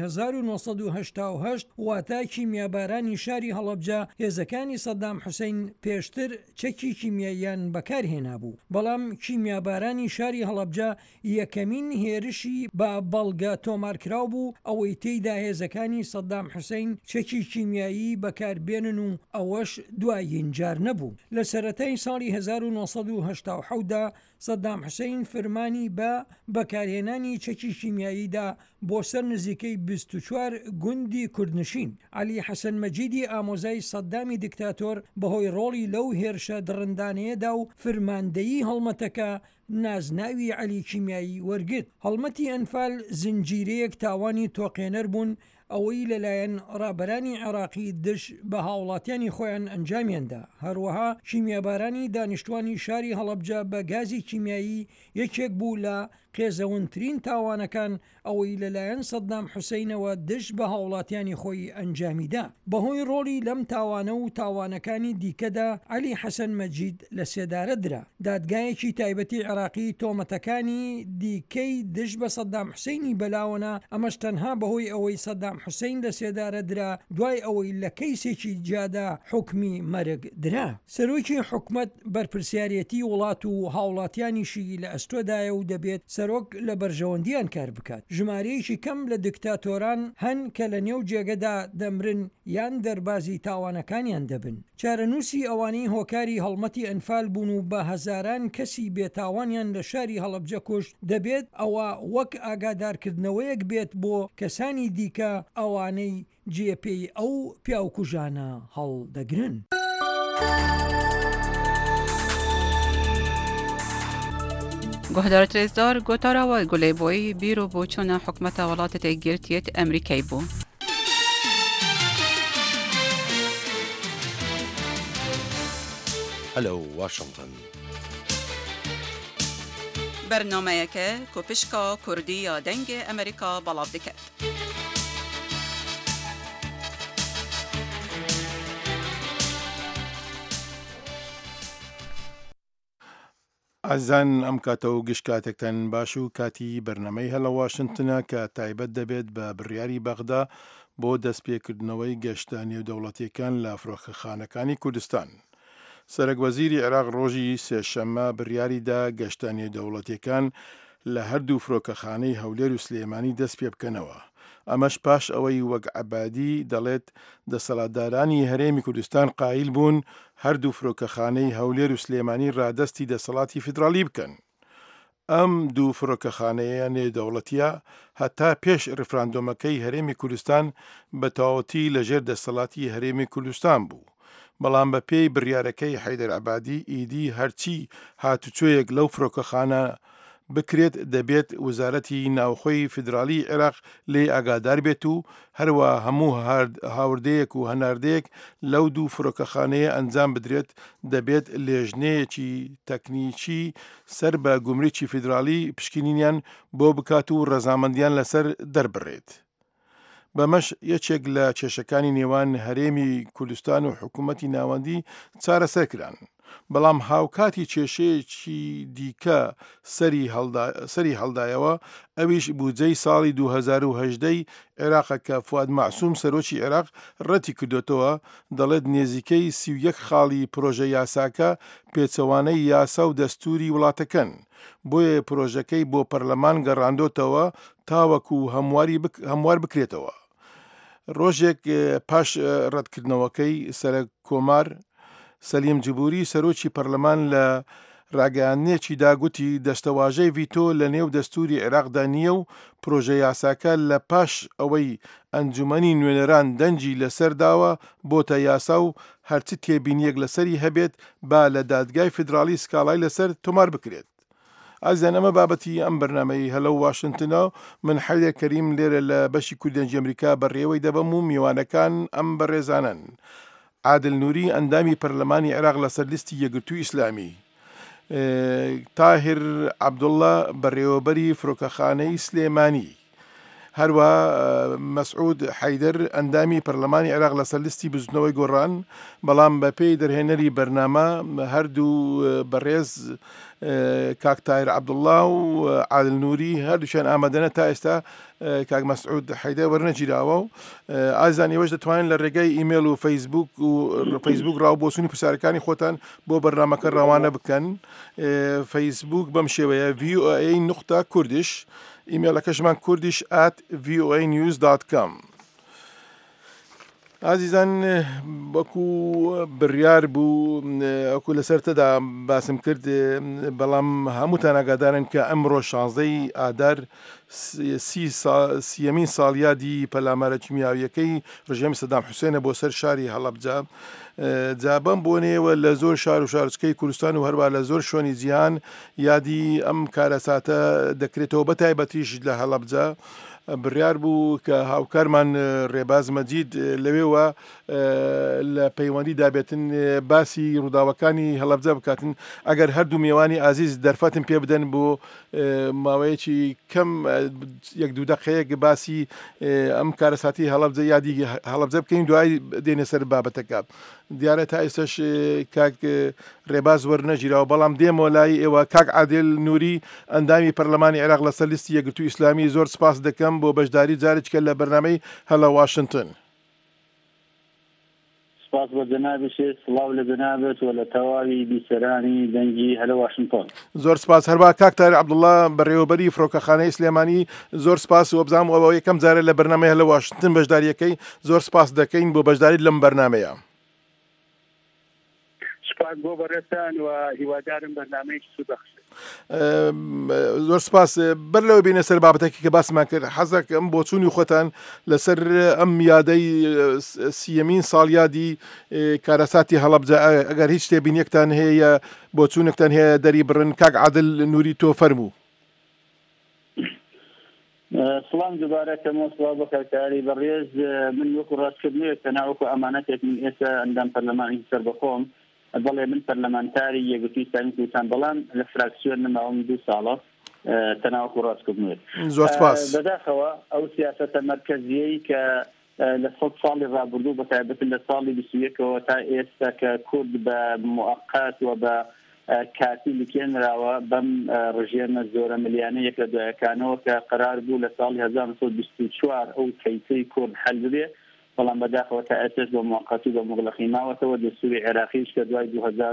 1970 واتە کیمیابارانی شاری هەڵەبجە هێزەکانی سەدام حوسێن پێشتر چەکی کیمیاییان بەکارهێنا بوو. بەڵام کیمیابارانی شاری هەڵەبجە یەکەمین هێرشی بە بەڵگە تۆمارکراو بوو ئەوەی تێیدا هێزەکانی سەدام حوسێن چەکی کیمیایی بەکاربێنن و ئەوەش دوایین جار نەبوو. لە سەرەتای ساڵی 1970 دا سەدام حوسێن فەرمانی بە بەکارهێنانی چەکی کیمیاییدا بۆ سەر نزیکەی 24 گوندی کوردنشین. عەلی حەسەن مەجیدی ئامۆزای سەدامی دیکتاتۆر بەهۆی ڕۆڵی لەو هێرشە درڕندانەیەدا و فەرماندەیی هەڵمەتەکە نازناوی عەلی کیمیایی وەرگرت. هەڵمەتی ئەنفال زنجیرەیەک تاوانی تۆقێنەر بوون ئەوەی لەلایەن ڕابەرانی عێراقی دش بە هاوڵاتیانی خۆیان ئەنجامیاندا. هەروەها کیمیابارانی دانیشتوانی شاری هەڵەبجە بە گازی کیمیایی یەکێک بوو لە قێزەونترین تاوانەکان ئەوەی لەلایەن سەدام حوسێنەوە دش بە هاوڵاتیانی خۆی ئەنجامیدا. بەهۆی ڕۆڵی لەم تاوانە و تاوانەکانی دیکەدا عەلی حەسەن مەجید لە سێدارە درا. دادگایەکی تایبەتی عێراقی تۆمەتەکانی دیکەی دش بە سەدام حوسێنی بەلاوەنا ئەمەش تەنها بەهۆی ئەوەی سەدام حوسێن لە سێدارە درا دوای ئەوەی لە کەیسێکی جادا حکمی مەرگ درا. سەرۆکی حکومەت بەرپرسیارەتی وڵات و هاوڵاتیانیشی لە ئەستۆدایە و دەبێت سەرۆک لە بەرژەوەندیان کار بکات. ژمارەیەکی کەم لە دیکتاتۆران هەن کە لە نێو جێگەدا دەمرن یان دەربازی تاوانەکانیان دەبن. چارەنووسی ئەوانەی هۆکاری هەڵمەتی ئەنفال بوون و بە هەزاران کەسی بێتاوانیان لە شاری هەڵەبجە کوشت دەبێت ئەوە وەک ئاگادارکردنەوەیەک بێت بۆ کەسانی دیکە ئەوانەی جێپێی ئەو پیاوکوژانە هەڵدەگرن. گۆهدارە ترێزدار گۆتاراوە گولەیبۆی بیرۆ بۆ چوونە حکومەتە وڵاتە تێگیرتێت ئەمریکای بوو. هەلو واشنگتن. برنامه‌یەکە کۆپشکا کوردی یا دەنگ ئەمریکا بەڵاو دەکات. ئازان ئەم کاتەوە گشت کاتێکتان باش و کاتی بەرنمەی هەلە واشنگتنە کە تایبەت دەبێت بە بڕیاری بەغدا بۆ دەستپێکردنەوەی گەشتانی و دەوڵەتیەکان لە فرۆکەخانەکانی کوردستان. سەرۆک وەزیری عێراق ڕۆژی سێشەممە بڕیاریدا گەشتانی دەوڵەتیەکان لە هەردوو فرۆکەخانەی هەولێر و سلێمانی دەست پێ بکەنەوە. ئەمەش پاش ئەوەی وەک عەبادی دەڵێت دەسەڵاتدارانی هەرێمی کوردستان قایل بوون هەردوو فرۆکەخانەی هەولێر و سلێمانی ڕادەستی دەسەڵاتی فیدرالی بکەن. ئەم دوو فرۆکەخانەیە نێودەوڵەتیە هەتا پێش ڕفراندۆمەکەی هەرێمی کوردستان بە تەواوەتی لەژێر دەسەڵاتی هەرێمی کوردستان بوو. بەڵام بە پێی بڕیارەکەی حەیدەر عەبادی ئیدی هەرچی هاتوچۆیەک لەو فرۆکەخانە بکرێت دەبێت وزارەتی ناوخۆی فیدرالی عێراق لێ ئاگادار بێت و هەروە هەموو هاوردەیەک و هەناردەیەک لەو دوو فرۆکەخانەیە ئەنجام بدرێت دەبێت لێژنەیەکی تەکنیکی سەر بە گومرێکی فیدرالی پشکنینیان بۆ بکات و ڕەزامەندیان لەسەر دەربڕێت. بەمەش یەکێک لە کێشەکانی نێوان هەرێمی کوردستان و حکوومەتی ناوەندی چارەسەرکران. بەڵام هاوکاتی کێشەیەکی دیکە سەری هەڵدایەوە ئەویش بودجەی ساڵی 2018 عێراقە کە فواد مەعسووم سەرۆکی عێراق ڕەتی کردوتەوە دەڵێت نێزیکەی 31 خاڵی پرۆژە یاساکە پێچەوانەی یاسا و دەستوری وڵاتەکەن. بۆیە پرۆژەکەی بۆ پەرلەمان گەڕاندۆتەوە تاوەکو هەموار بکرێتەوە. ڕۆژێک پاش ڕەتکردنەوەکەی سەرۆک کۆمار سەلیم جبوری سەرۆکی پەرلەمان لە ڕاگەیاندنێکی داگوتی دەستەواژەی ڤیتۆ لە نێو دەستوری عێراقدا نییە و پرۆژە یاساکە لە پاش ئەوەی ئەنجومەنی نوێنەران دەنجی لەسەر داوە بۆتە یاسا و هەرچی تێبینیەک لەسەری هەبێت با لە دادگای فیدرالی سکاڵای لەسەر تۆمار بکرێت. ئازیان ئەمە بابەتی ئەم بەرنامەی هەلە واشنگتنە من حەیدەر کەریم لێرە لە بەشی کوردەنجی ئەمریکا بەڕێوەی دەبەم و میوانەکان ئەم بەڕێزانن. عادل نووری ئەندامی پەرلەمانی عێراق لەسەر لیستی یەکگرتووی ئیسلامی، تاهر عەبدوڵڵا بەڕێوەبەری فرۆکەخانەی سلێمانی، هەروە مەسعود حەیدەر ئەندامی پەرلەمانی عێراق لەسەر لیستی بزنەوەی گۆڕان. بەڵام بە پێی دەرهێنەری بەرنامە هەردوو بەڕێز کاک تاهر عەبدوڵڵا و عادل نووری هەردووشیان ئامادەنە تا ئێستا کاک مەسعود حەیدەر وەرنەگیراوە و ئازانیوەش دەتوانن لە ڕێگای ئیمێل و فەیسبوک ڕاوبۆسوونی پرسیارەکانی خۆتان بۆ بەرنامەکە ڕەوانە بکەن. فەیسبوک بەم شێوەیە VOA.Kurdish، ئیمێلەکەشمان kurdish@voanews.com. ئازیزان وەکو بڕیار بوو ئەوکو لەسەرتەدا باسم کرد، بەڵام هەمووتان ئاگادارن کە ئەمڕۆ 16 ئادار سیەمین ساڵیادی پەلامارە کیمیاویەکەی ڕژێمی سەدام حوسێنە بۆ سەر شاری هەڵەبجە. جابەم بۆنێەوە لە زۆر شار و شارچکەی کوردستان و هەروە لە زۆر شوێنی جیهان یادی ئەم کارەساتە دەکرێتەوە بە تایبەتیش لە هەڵەبجە. بڕیار بوو کە هاوکارمان ڕێباز مەجید لەوێوە لە پەیوەندی دابێتن باسی ڕووداوەکانی هەڵەبجە بکاتن. ئەگەر هەردوو میێوانی ئازیز دەرفەتم پێ بدەن بۆ ماوەیەکی کەم 1-2 دەقەیەک باسی ئەم کارەساتی هەڵەبجە یادی هەڵەبجە بکەین، دوای دێنە سەر بابەتەکە. دیارە تا ئێستش کاک ڕێباز وەرنەگیراوە، بەڵام دێمەوە لای ئێوە. کاک عادل نووری ئەندامی پەرلەمانی عێراق لەسەر لیستی یەکگرتووی ئیسلامی، زۆر سپاس دەکەم بۆ بەشداری جارێککە لە بەرنامەی هەلە واشنگتن. سپاس بۆ جەنابێت، سڵاو لە جەنابێت و لە تەواوی بیسەرانی دەنگی هەلە واشنگتن. زۆر سپاس. هەروە کاک تاهر عەبدوڵڵا بەڕێوەبەری فرۆکەخانەی سلێمانی، زۆر سپاس و بزانم ئەوە یەکەم جارە لە بەرنامەی هەلە واشنگتن بەشداریەکەی. زۆر سپاس دەکەین بۆ بەشداریت لەم بەرنامەیە. سپاس بۆ بەڕێستان و هیوادارم بەرنامەیەکی سوودبەخش. زۆر سپاس. بەر لەوە بینە سەر بابەتێکی کە باسمان کرد، حەزەکەم بۆ چوونی خۆتان لەسەر ئەم یادەی سیەمین ساڵیادی کارەساتی هەڵەبجە ئەگەر هیچ تێبینیەکتان هەیە بۆ چوونێکتان هەیە دەری بڕن. کاک عادل نووری تۆ فەرموو. سلام دووبارە کەمەوە سڵاو بە کارکاری بەڕێز. من وەکو ڕاستکردنەوەیەک کە ناوەکو ئەمانەتێک من ئێستا ئەندام پەرلەمانی سەر بەخۆم بەڵێ من پەرلەمانتاری یەکگرتووی ئیسلامی کوردستان بەڵام لە فراکسیۆن نماوەم 2 ساڵە تەناوەکو ڕاستکردنوێت زۆر سپاس. بەداخەوە ئەو سیاسەتە مەرکەزیەی کە لە 100 ساڵی ڕابردوو بەتایبەت لە ساڵی 21ەوە تا ئێستا کە کورد بە موقەت و بە کاتی لکێنراوە بەم ڕژێمە زۆرە ملیانە یەک لە دوایەکانەوە کە قرار بوو لە ساڵی 1924 ئەو کەیتەی کورد حەل ببێ، بەڵام بەداخەوە تا ئێستا بە موقەت و بە مغلقی ماوەتەوە دەستوری عێراقیش کە دوای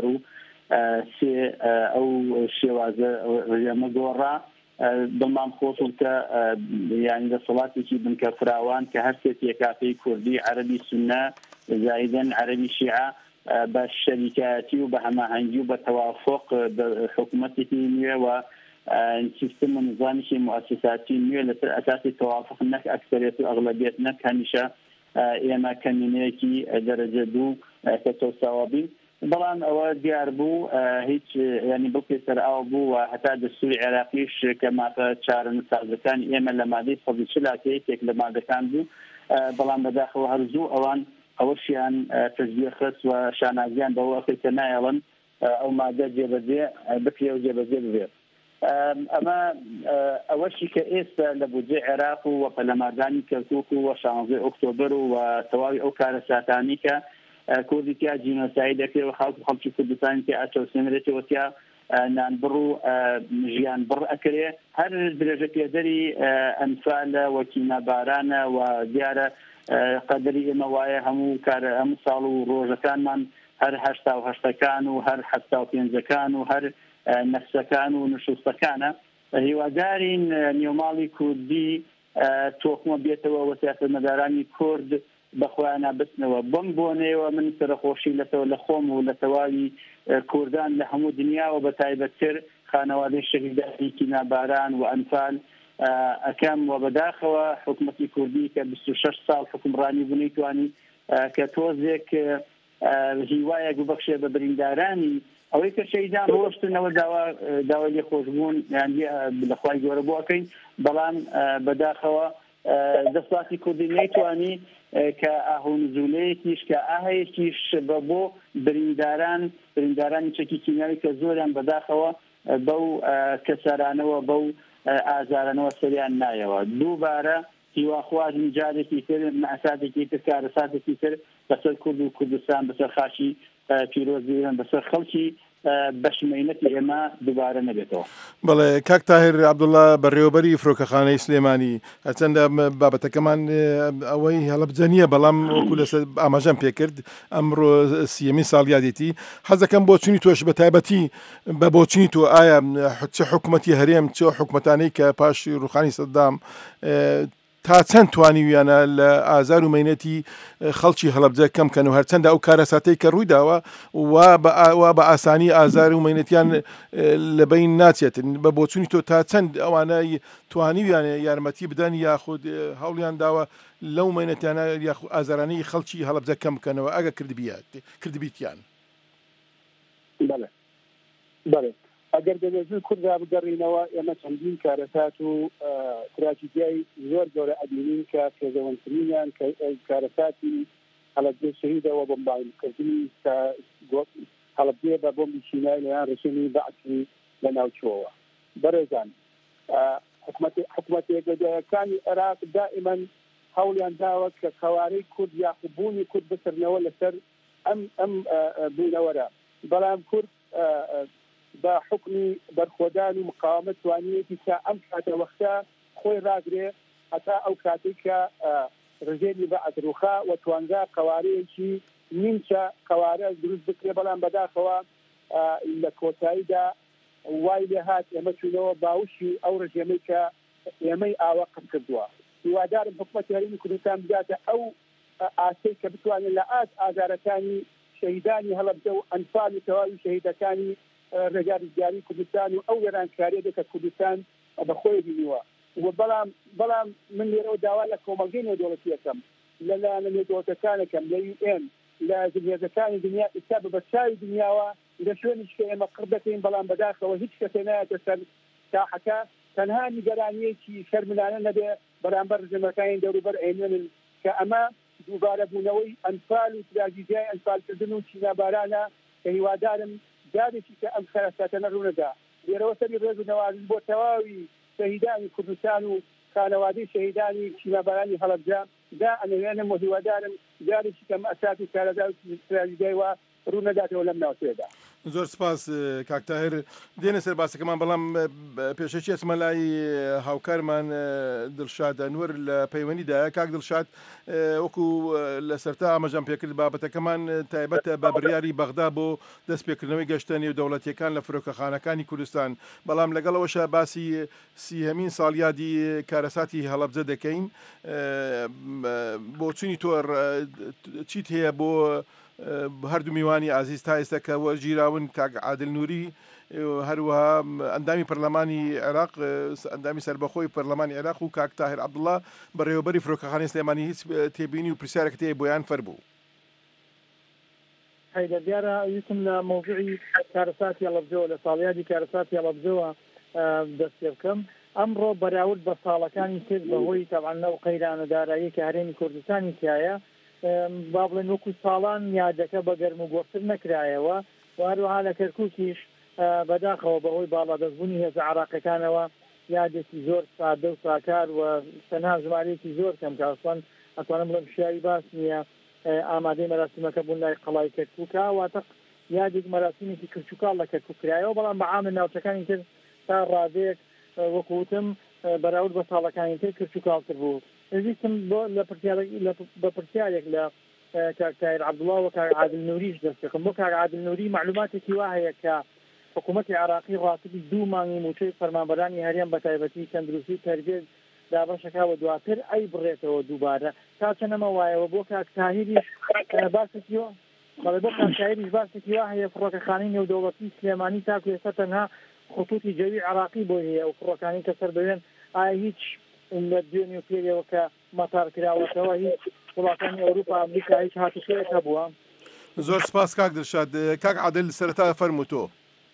2003 ئەو شێوازە ڕژێمە گۆڕا. دڵمان خۆشم کە یانی دەسەڵاتێکی بنکە فراوان کە هەر سێ تێکافەی کوردی عەرەبی سونە زایدەن عەرەبی شیعە بە شەریکایەتی و بە هەماهەنگی و بە تەوافق حکوومەتێکی نوێ و سیستم نظامیشی مؤسساتی نوێ لەسەر ئەساسی تەوافق نەک ئەکسەریەت و ئەغلەبیەت نەک هەمیشە ئێمە کەمینەیەکی دەرەجە دوو کە تۆساوابین، بەڵام ئەوە دیار بوو هیچ ینی بۆ پێسەر ئاو بوو و هەتا دەستوری عێراقیش کە مافە چارەنووسازەکانی ئێمە لە مادەی 140 یەکێک لە مادەکان بوو، بەڵام بەداخەوە هەرزوو ئەوان ئەوەشیان تەجزیە خست و شانازیان بەوە کە نایەڵن ئەو مادە جێبەجێ بکرێ و جێبەجێ ببێت. ئەمە ئەوەشی کە ئێستا لە بودجێ عێراق و پەرلەماندانی کەرکووک و 16 ئۆکتۆبر و تەواوی ئەو کارە ساتانی کە کوردی تیا جینۆساید دەکرێت و خەڵکی کوردستانی تیا ئەچەوسێنرێتەوە تیا نانبڕ و ژیان بڕ ئەکرێ، هەر درێژە پێدەری ئەنفالە و کیمەبارانە و دیارە قەدەری ئێمە وایە هەموو کارە هەموو ساڵ و ڕۆژەکانمان هەر 88 و هەر 75 و هەر نەفسەکان و نشوستەکانە. هیوادارین نێوماڵی کوردی تۆخمە بێتەوە و سیاسەتمەدارانی کورد بەخۆیان بستنەوە. بم بۆنەوە من سەرخۆشی لە خۆم و لە تەواوی کوردان لە هەموو دنیا و بە تایبەتتر خانەوادەی شەهیدانی کیناباران و ئەنفال ئەکەم و بەداخەوە حکوومەتی کوردی کە 26 ساڵ حکومڕانی بوونی توانی کە تۆزێک هیوایە گوبەخشێ بە بریندارانی ئەوەی کە شەیدان ڕۆشتنەوە داوای لێخۆشبوون یان لەخوای گەورە بۆکەین، بەڵام بەداخەوە دەسڵاتی کوردی نەیتوانی کە ئاهۆنزولەیەکیش کە ئاهەیەکیش بۆ بریندارانی چەکی کیمیاوی کە زۆریان بەداخەوە بەو کەسارانەوە بەو ئازارانەوە سەریان نایەوە. دووبارە هیواخوازم جارێکی تر مەسادێکی تر کارەساتێکی تر بەسەر کورد و کوردستان بەسەر خاشی پیرۆزیان بەسەر خەڵکی بەشمەینەتی ئێمە دووبارە نەبێتەوە. بەڵێ کاک تاهیر عەبدوڵڵا بەڕێوەبەری فڕۆکەخانەی سلێمانی، هەرچەندە بابەتەکەمان ئەوەی هەڵەبجە نییە، بەڵام وەکو لەسەر ئاماژەم پێکرد ئەمڕۆ 30 ساڵ یادێتی حەزەکەم بۆچوونی تۆش بە تایبەتی بە بۆچوونی تۆ ئایا چه حکوومەتی هەرێم چه حکوومەتانەی کە پاشی ڕوخانی سەدام تا چەند توانیویانە لە ئازار و مەینەتی خەڵکی هەڵەبجە کەم کەن و هەرچەندە ئەو کارەساتەی کە ڕوویداوە و بە ئاسانی ئازار و مەینەتیان لە بین ناچێتن، بە بۆچوونی تۆ تا چەند ئەوانە توانیویانە یارمەتی بدەن یاخود هەوڵیان داوە لەو مەینەتیانە یاخود ئازارانەی خەڵکی هەڵەبجە کەم بکەنەوە ئەگە کردبیتیان؟ بەڵێ ئەگەر دەبێت کورددا بگەڕینەوە ئێمە چەندین کارەسات و تراژیدیای زۆر گەورە ئەبینین کە پێدەوەندترینیان کارەساتی هەڵەبجە شەهیدەوە بۆمبارکردنی هەڵەبجە بە بۆمبی چینای لەیان ڕێژیمی بەعسی لە ناوچووەوە. بەڕێزان حکوومەتەکانی عێراق دائیمەن هەوڵیان داوە کە کەوارەی کورد یاخوبوونی کورد بسرنەوە لەسەر ئەم بوونەوەرە، بەڵام کورد بە حکمی بەرخۆدان و مقاومەت توانیەتی کە ئەم کاتە وەختە خۆی ڕاگرێ هەتا ئەو کاتێک کە ڕژێمی بە ئەدروخا و توانگا قەوارەیەکی نیمچە قەوارە دروست بکرێ، بەڵام بەداخەوە لە کۆتاییدا وای لێ هات ئێمە چوونەوە باوشی ئەو ڕژێمەی کە ئێمەی ئاوەقف کردووە. هیوادارم حکوومەتی هەرێمی کوردستان بداتە ئەو ئاسەی کە بتوانێت لە ئازارەکانی شەهیدانی هەڵەبجە و ئەنفال و تەواوی شەهیدەکانی ڕێگاریزگاری کوردستان و ئەو وێرانکاریە دەکە کوردستان بەخۆی بینیوە. بەڵام من لێرەوە داوا لە کۆمەلگەی نێودەوڵەتیەکەم لەلایەنە نێودەوڵەتەکانەکەم لە UN لە جمهێزەکانی دنیا ئێستا بەچاوی دنیاوە لە شوێنیش کە ئێمە قڕ دەکەین، بەڵام بەداخەوە هیچ کەسێ نایەتە سەر ساحەکە تەنها نیگەرانیەکی شەرملانە نەبێ بەرامبەر ڕژێمەکانی دەوروبەر ئەینێنن کە ئەمە دووبارە بوونەوەی ئەنفال و تراژیدیای ئەنفالکردن و چینەبارانە کە هیوادارم دارێکی کە ئەم خەرەساتەنە ڕوونەدا لێرەوە سەری ڕێز و نەوازش بۆ تەواوی شەهیدانی کوردستان و خانەوادەی شەهیدانی چینەبارانی هەڵەبجە دا ئەنەوێنم و هیوادارم دارێکی کەم ئەسات و کارەدا و تراژیدیای وا ڕوونەداتەوە لەم ناوچەیەدا. زۆر سپاس کاک تاهیر دێنە سەر باسەکەمان بەڵام پێشەکی ئەچمە لای هاوکارمان دڵشاد ئەنوەر لە پەیوەندیدایە کاک دڵشاد وەکو لە سەرتا ئاماژەم پێکرد بابەتەکەمان تایبەتە بە بڕیاری بەغدا بۆ دەستپێکردنەوەی گەشتە نێودەوڵەتیەکان لە فرۆکەخانەکانی کوردستان بەڵام لەگەڵەوەشە باسی سیهەمین ساڵیادی کارەساتی هەڵەبجە دەکەین بۆ چوونی تۆر چیت هەیە بۆ هەردوو میوانی ئازیز تا ئێستا کە وەرگیراون کاک عادل نووری هەروەها ئەندامی پەرلەمانی عێراق ئەندامی سەربەخۆی پەرلەمانی عێراق و کاک تاهیر عەبدوڵڵا بەڕێوەبەری فرۆکەخانەی سلێمانی هیچ تێبینی و پرسیارێک هەیە بۆیان فەربوو. حیدە دیارە ویستم لە مۆضوعی کارەساتی هەڵەبجەوە لە ساڵیادی کارەساتی هەڵەبجەوە دەست پێ بکەم. ئەمڕۆ بەراورد بە ساڵەکانی تر بەهۆی تەبعەن ئەو قەیرانە دارایی کە هەرێمی کوردستانی تایە با بڵێن وەکو ساڵان یادەکە بە گەرم و گۆفتر نەکرایەوە و هەروەها لە کەرکووکیش بەداخەوە بەهۆی باڵا دەستبوونی هێزە عراقیەکانەوە یادێکی زۆر سادە و ساکار و تەنها ژمارەیەکی زۆر کەم کاسان ئەتوانم بڵێم شیاوی باس نییە ئامادەی مەراسیمەکە بوون لای قەڵای کەرکووکە واتە یادێک مەراسیمێکی کردوکاڵ لە کەرکووک کرایەوە بەڵام بە عامە ناوچەکانی تر تا ڕادەیەک وەکوتم بەراورد بە ساڵەکانی تر کردوکاڵتر بوو. ویستم بە پرسیارێک لە کاک تاهیر عەبدوڵڵا و کاک عادل نووریش دەست پێکەم بۆ کاک عادل نووری معلوماتێکی وا هەیە کە حکوومەتی عێراقی ڕاستەکی 2 مانگی موچەی فەرمانبەرانی هەرێم بە تایبەتی تەندروستی تەربیەت دابەشەکەوە دواتر ئەی بڕێتەوە دووبارە تا چەنەمە وایەوە بۆ کاک تاهیریش باسێکیوە بەڵێ بۆ کاک تاهیریش باسێکی وا هەیە فڕۆکەخانەی نێودەوڵەتی سلێمانی تاکو ئێستا تەنها خطوطی جەوی عێراقی بۆ هەیە و فڕۆکانی کە سەر بەوێن ئایا هیچ لە دوێنێ و پێرەوە کە مەتار کراوەتەوە هیچ وڵاتانی ئەوروپا ئەمریکا هیچ هاتوچۆیەک هەبووە. زۆر سپاس کاک دڵشاد. کاک عادل سەرەتا فەرموو تۆ.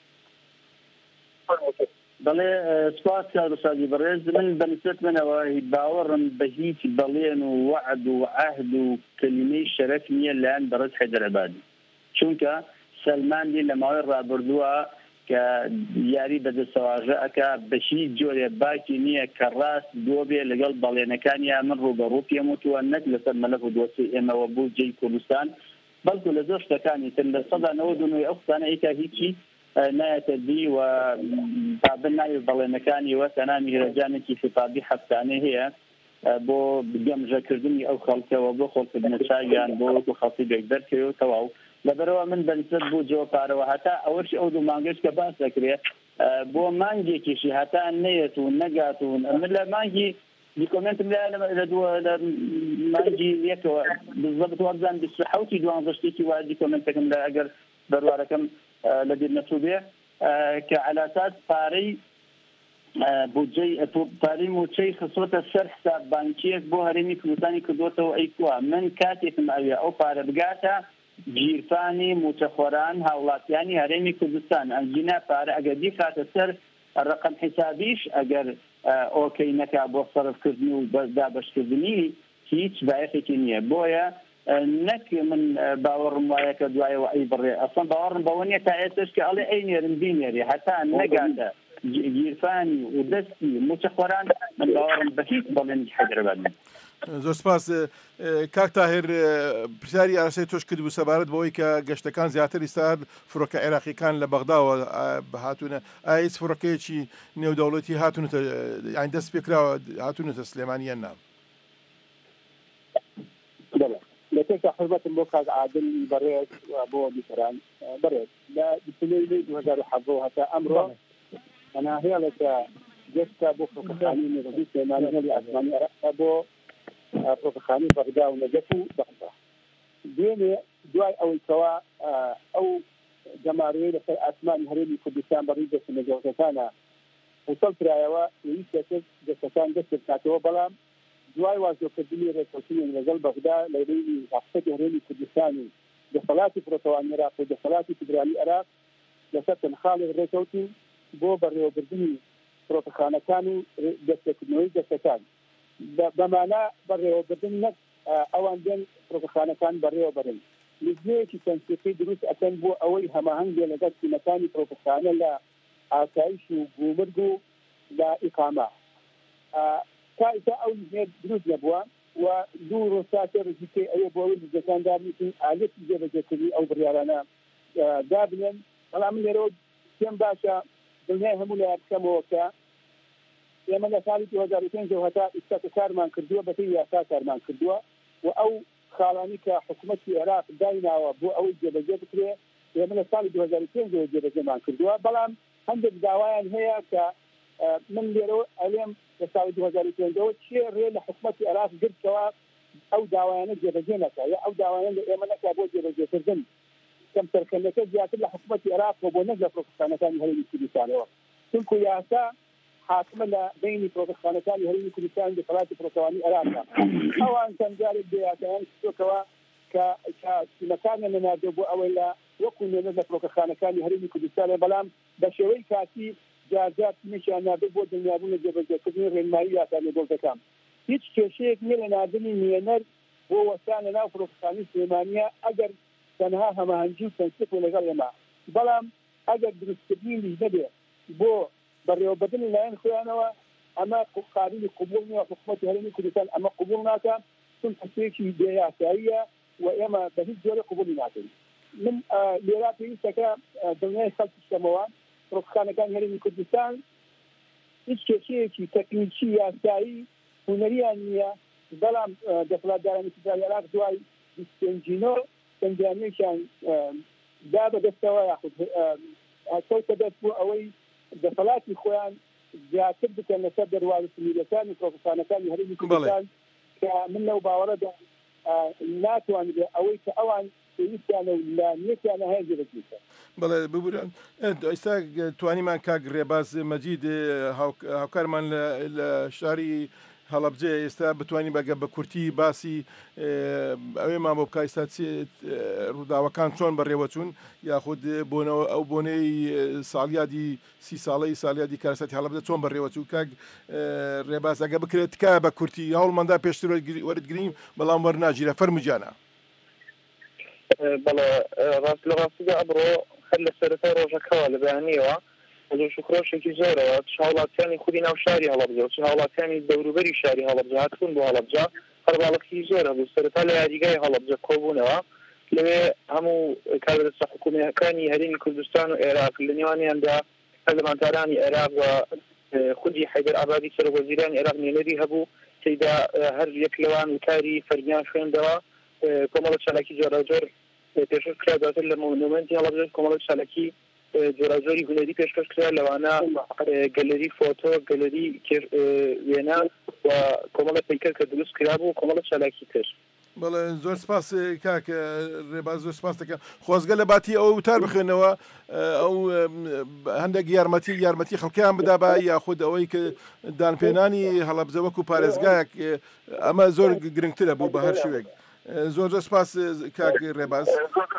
بەڵێ سپاس کاک دڵشادی بەڕێز من بەنسبەت منەوە باوەڕم بە هیچ بەڵێن و وعد و عەهد و کەلیمەی شەرەف نییە لایەن بەڕێز حەیدەر عەبادی چونکە سەلماندی لە ماوەی ڕابردووە کە یاری بەدەستەواژە ئەکا بەشی جۆرێ باکی نییە کە ڕاست دۆ بێ لەگەڵ بەڵێنەکانیان من ڕوبەڕوو پێم وتووە نەک لەسەر مەلەف و دۆسی ئێمەوە بوو جێی کوردستان بەڵکو لە زۆر شتەکانی تر لە 99 ئەو قسانە ئیکا هیچی نایەتە دی و تابن ناوی بەڵێنەکانی وە تەنها میهرەجانێکی خطابی هەفتانەی هەیە بۆ گەمژەکردنی ئەو خەڵکەوە بۆ خۆڵکردنە چاویان بۆ وەکو خەڵکی بێک دەرکەوێ تەواو لەبەرەوە من بەنسبەت بوو جۆپارەوە هەتا ئەوەش ئەو دوو مانگەش کە باس دەکرێت بۆ مانگێکیشی هەتا نەیەت و نەگات و من لە مانگی دیکۆمنتم لە مانگی یەکەوە بزەبت وەبزان 27 دوان شتێکی وا دیکۆمنتەکەم لە ئەگەر بەروارەکەم لە بیر نەچوو بێ کە عەلاسات پارەی بودجەی پارەی موچەی خسوەتە سەر حساب بانکیەک بۆ هەرێمی کوردستانی کردوتەوە ئەیکووە من کاتێکم ئەوێ ئەو پارە بگاتە گیرفانی موچەخۆران هاوڵاتیانی هەرێمی کوردستان ئەنجینە پارە ئەگەر دیخاتە سەر ڕقم حسابیش ئەگەر ئۆکەی نەکا بۆ سەرفکردنی و دابەشکردنی هیچ بایەخێکی نییە بۆیە نەک من باوەڕم وایە کە دوایەوە ئەی بڕێ ئەسڵ باوەڕم بەوە نییە تا ئێستش کە ئەڵێ ئەی نێرم بینێری هەتا نەگاتە گیرفانی و دەستی موچەخۆران من باوەڕم بە هیچ بەڵێنی حەیدەر عەبادی. زۆر سپاس کاک تاهیر پرسیاری ئاسایی تۆش کرد بوو سەبارەت بەوەی کە گەشتەکان زیاتر ئێستا فڕۆکە عێراقیەکان لە بەغداوە هاتوونە ئایا هیچ فڕۆکەیەکی نێودەوڵەتی هاتوونەتە یان دەست پێکراوە هاتوونەتە سلێمانیان نام لەتێکە حرمەتم بۆ کاک عادل بەڕێز بۆ میسەران بەڕێز لە دیسمبری 2017 هەتا ئەمڕۆ ئەنا هێڵێکە گەشتە بۆ فڕۆکەخانەی نێودەوڵەتی سلێمانی هەڵی ئاسمانی عێراق بۆ فڕۆکەخانەی بەغدا و نەجەف و بەغدا دوێنێ دوای ئەوەی کەوا ئەو جەماڕەیەی لەسەر ئاسمانی هەرێمی کوردستان بەڕووی دەستە نێودەوڵەتیەکانە وصل کرایەوە ویستێک دەستەکان دەست بکاتەوە بەڵام دوای واژۆکردنی ڕێکەوتنی لەگەڵ بەغدا لە لەیلی ڕاستەکی هەرێمی کوردستان و دەسەڵاتی فڕۆکەوانی عێراق و دەسەڵاتی فیدرالی عێراق لەسەر تەنخاڵی ڕێکەوتی بۆ بەڕێوەبردننی فڕۆکەخانەکان و دەستەکردنەوەی دەستەکان بەمانە بەڕێوەبردن نەک ئەوان دێن فڕۆکەخانەکان بەڕێوە بەرن لزێکی تەنسیقی دروست ئەکەن بۆ ئەوەی هەماهەنگێ لەگەڵ تیمەکانی فڕۆکەخانە لە ئاسایش و گومرگ و لە ئیقامە تا ئەو لزێ دروست نەبووە و دوو ڕۆستاتە ڕزیکەی ئەوە بۆ ئەوەی لزەکان دابنیتن ئالەتی جێبەجێکردنی ئەو بڕیارانە دابنێن بەڵام من لێرەوە پێم باشە دڵنیای هەموو لایەن بکەمەوە کە ئێمە لە ساڵی 2005 هەتا ئیستا کارمان کردووە بەپێی یاسا کارمان کردووە و ئەو خاڵانی کە حکوومەتی عێراق دایناوە بۆ ئەوەی جێبەجێ بکرێ ئێمە لە ساڵی 2005 جێبەجێمان کردووە بەڵام هەندێک داوایان هەیە کە من لێرەوە ئەلێم لە ساڵی 2005 چێ ڕێ لە حکوومەتی عێراق گرتەوە ئەو داوایانە جێبەجێ نەکا یا ئەو داوایان لە ئێمە نەکا بۆ جێبەجێکردن کەم سەرکردنەکە زیاتر لە حکوومەتی عێراق بۆ نەک لە فڕۆکەخانەکانی هەرێمی کوردستانەوە چونکە یاسا حاکمە لە بینی فڕۆکەخانەکانی هەرێمی کوردستان دەسەڵاتی فڕۆکەوانی عێراقا ئەوان چەند جارێک بێیاسایان شتۆکەوە کە تیمەکانیان نەناردووە بۆ ئەوەی لە وەکو نوێنە لە فڕۆکەخانەکانی هەرێمی کوردستانە بەڵام بە شێوەی کاتی جارجار تیمەشیان ناردوو بۆ دڵنیابوون لە جێبەجێکردنی ڕێنمایی یاسا لێدۆڵتەکان هیچ کێشەیەک نییە لە ناردنی نوێنەر بۆ وەستانە ناو فڕۆکەخانەی سلێمانیە ئەگەر تەنها هەماهەنگی و تەنسیق و لەگەڵ ئێمە بەڵام ئەگەر دروستکردنی لیژ نەبێ بۆ بەڕێوەبردن لایەن خۆیانەوە ئەمە قابلی قبول نییە حکوومەتی هەرێمی کوردستان ئەمە قبول ناکە چون هەستێکی بێیاساییە و ئێمە بە هیچ جۆرە قبولی ناکەین من لێرا پێویستەکە دڵنیای خەڵکی بکەمەوە فڕۆکەخانەکانی هەرێمی کوردستان هیچ کێشەیەکی تەکنیکی یاسایی هونەریان نییە بەڵام دەسەڵاتدارانی فیدرالی عێراق دوای بیستێنجینۆ سنجامیشان دا بەدەستەوە یاخود کەوتە دەست بۆ ئەوەی دەسەڵاتی خۆیان زیاتر بکەن لەسەر دەرواز سمیلەکانی فڕۆکەخانەکانی هەرێمی کوردستان کە من لەو باوەڕەدا ناتوانێت ئەوەی کە ئەوان پێویستیانە و لانیەتیانە هەیە جێبەجێکە بەڵێ ببورن ئێستا توانیمان کاک ڕێباز مەجید هاوکارمان لە شاری هەڵەبجێ ئێستا بتوانین بەگە بە کورتی باسی ئەوێمان بۆ بکە ئێستا ڕووداوەکان چۆن بەڕێوەچوون یاخود بۆنەوە ئەو بۆنەی ساڵیادی 30 ساڵەی ساڵیادی کارسەتی هەڵەبجە چۆن بەڕێوەچوو کاک ڕێباز ئەگە بکرێت تکایە بە کورتی هەوڵمەندا پێشتر وەرگرین بەڵام وەرناگیرە فەرموجانە بەڵێ ڕاست لە ڕاستیدا ئەبڕۆ هەر لە سەرەتا ڕۆژەکەەوە لە بەیانیەوە خۆشێکی زۆرەوە هاوڵاتیانی خودی ناو شاری هەڵەبجە و هاوڵاتیانی دەوروبەری شاری هەڵەبجە هاتبوون بۆ هەڵەبجە هەرباڵکی زۆرە بوو سەرەتا لە یادیگای هەڵەبجە کۆبوونەوە لەوێ هەموو کاربەدەستە حکوومەتەکانی هەرێمی کوردستان و عێراق لە نێوانیاندا پەرلەمانتارانی عێراق و خودی حەیدەر ئابادی سەرۆکوەزیرانی عێراق نوێنەری هەبوو تێیدا هەر یەک لەوان وتاری فەرمیان خوێندەوە کۆمەڵە چالاکی جۆراجۆر پێشکەش کرا لە مۆنومنتی هەڵەبجە کۆمەڵە چالاکی جۆراجۆری هونەری پێشکەش کرا لەوانە گەلەری فۆتۆ گەلەری وێنە و کۆمەڵە پیکەر کە دروست کرا بوو کۆمەڵە چالاکی تر بەڵێ زۆر سپاس کاکە ڕێباز زۆر سپاس دەکەم خۆزگە لە باتی ئەو وتار بخوێنەوە ئەو هەندێک یارمەتی خەڵکیان بدا بە یاخود ئەوەی کە دانپێنانی هەڵەبجە وەکو پارێزگایەک ئەمە زۆر گرنگترە بوو بە هەر شوێک زۆر زۆر سپاس کاک ڕێباز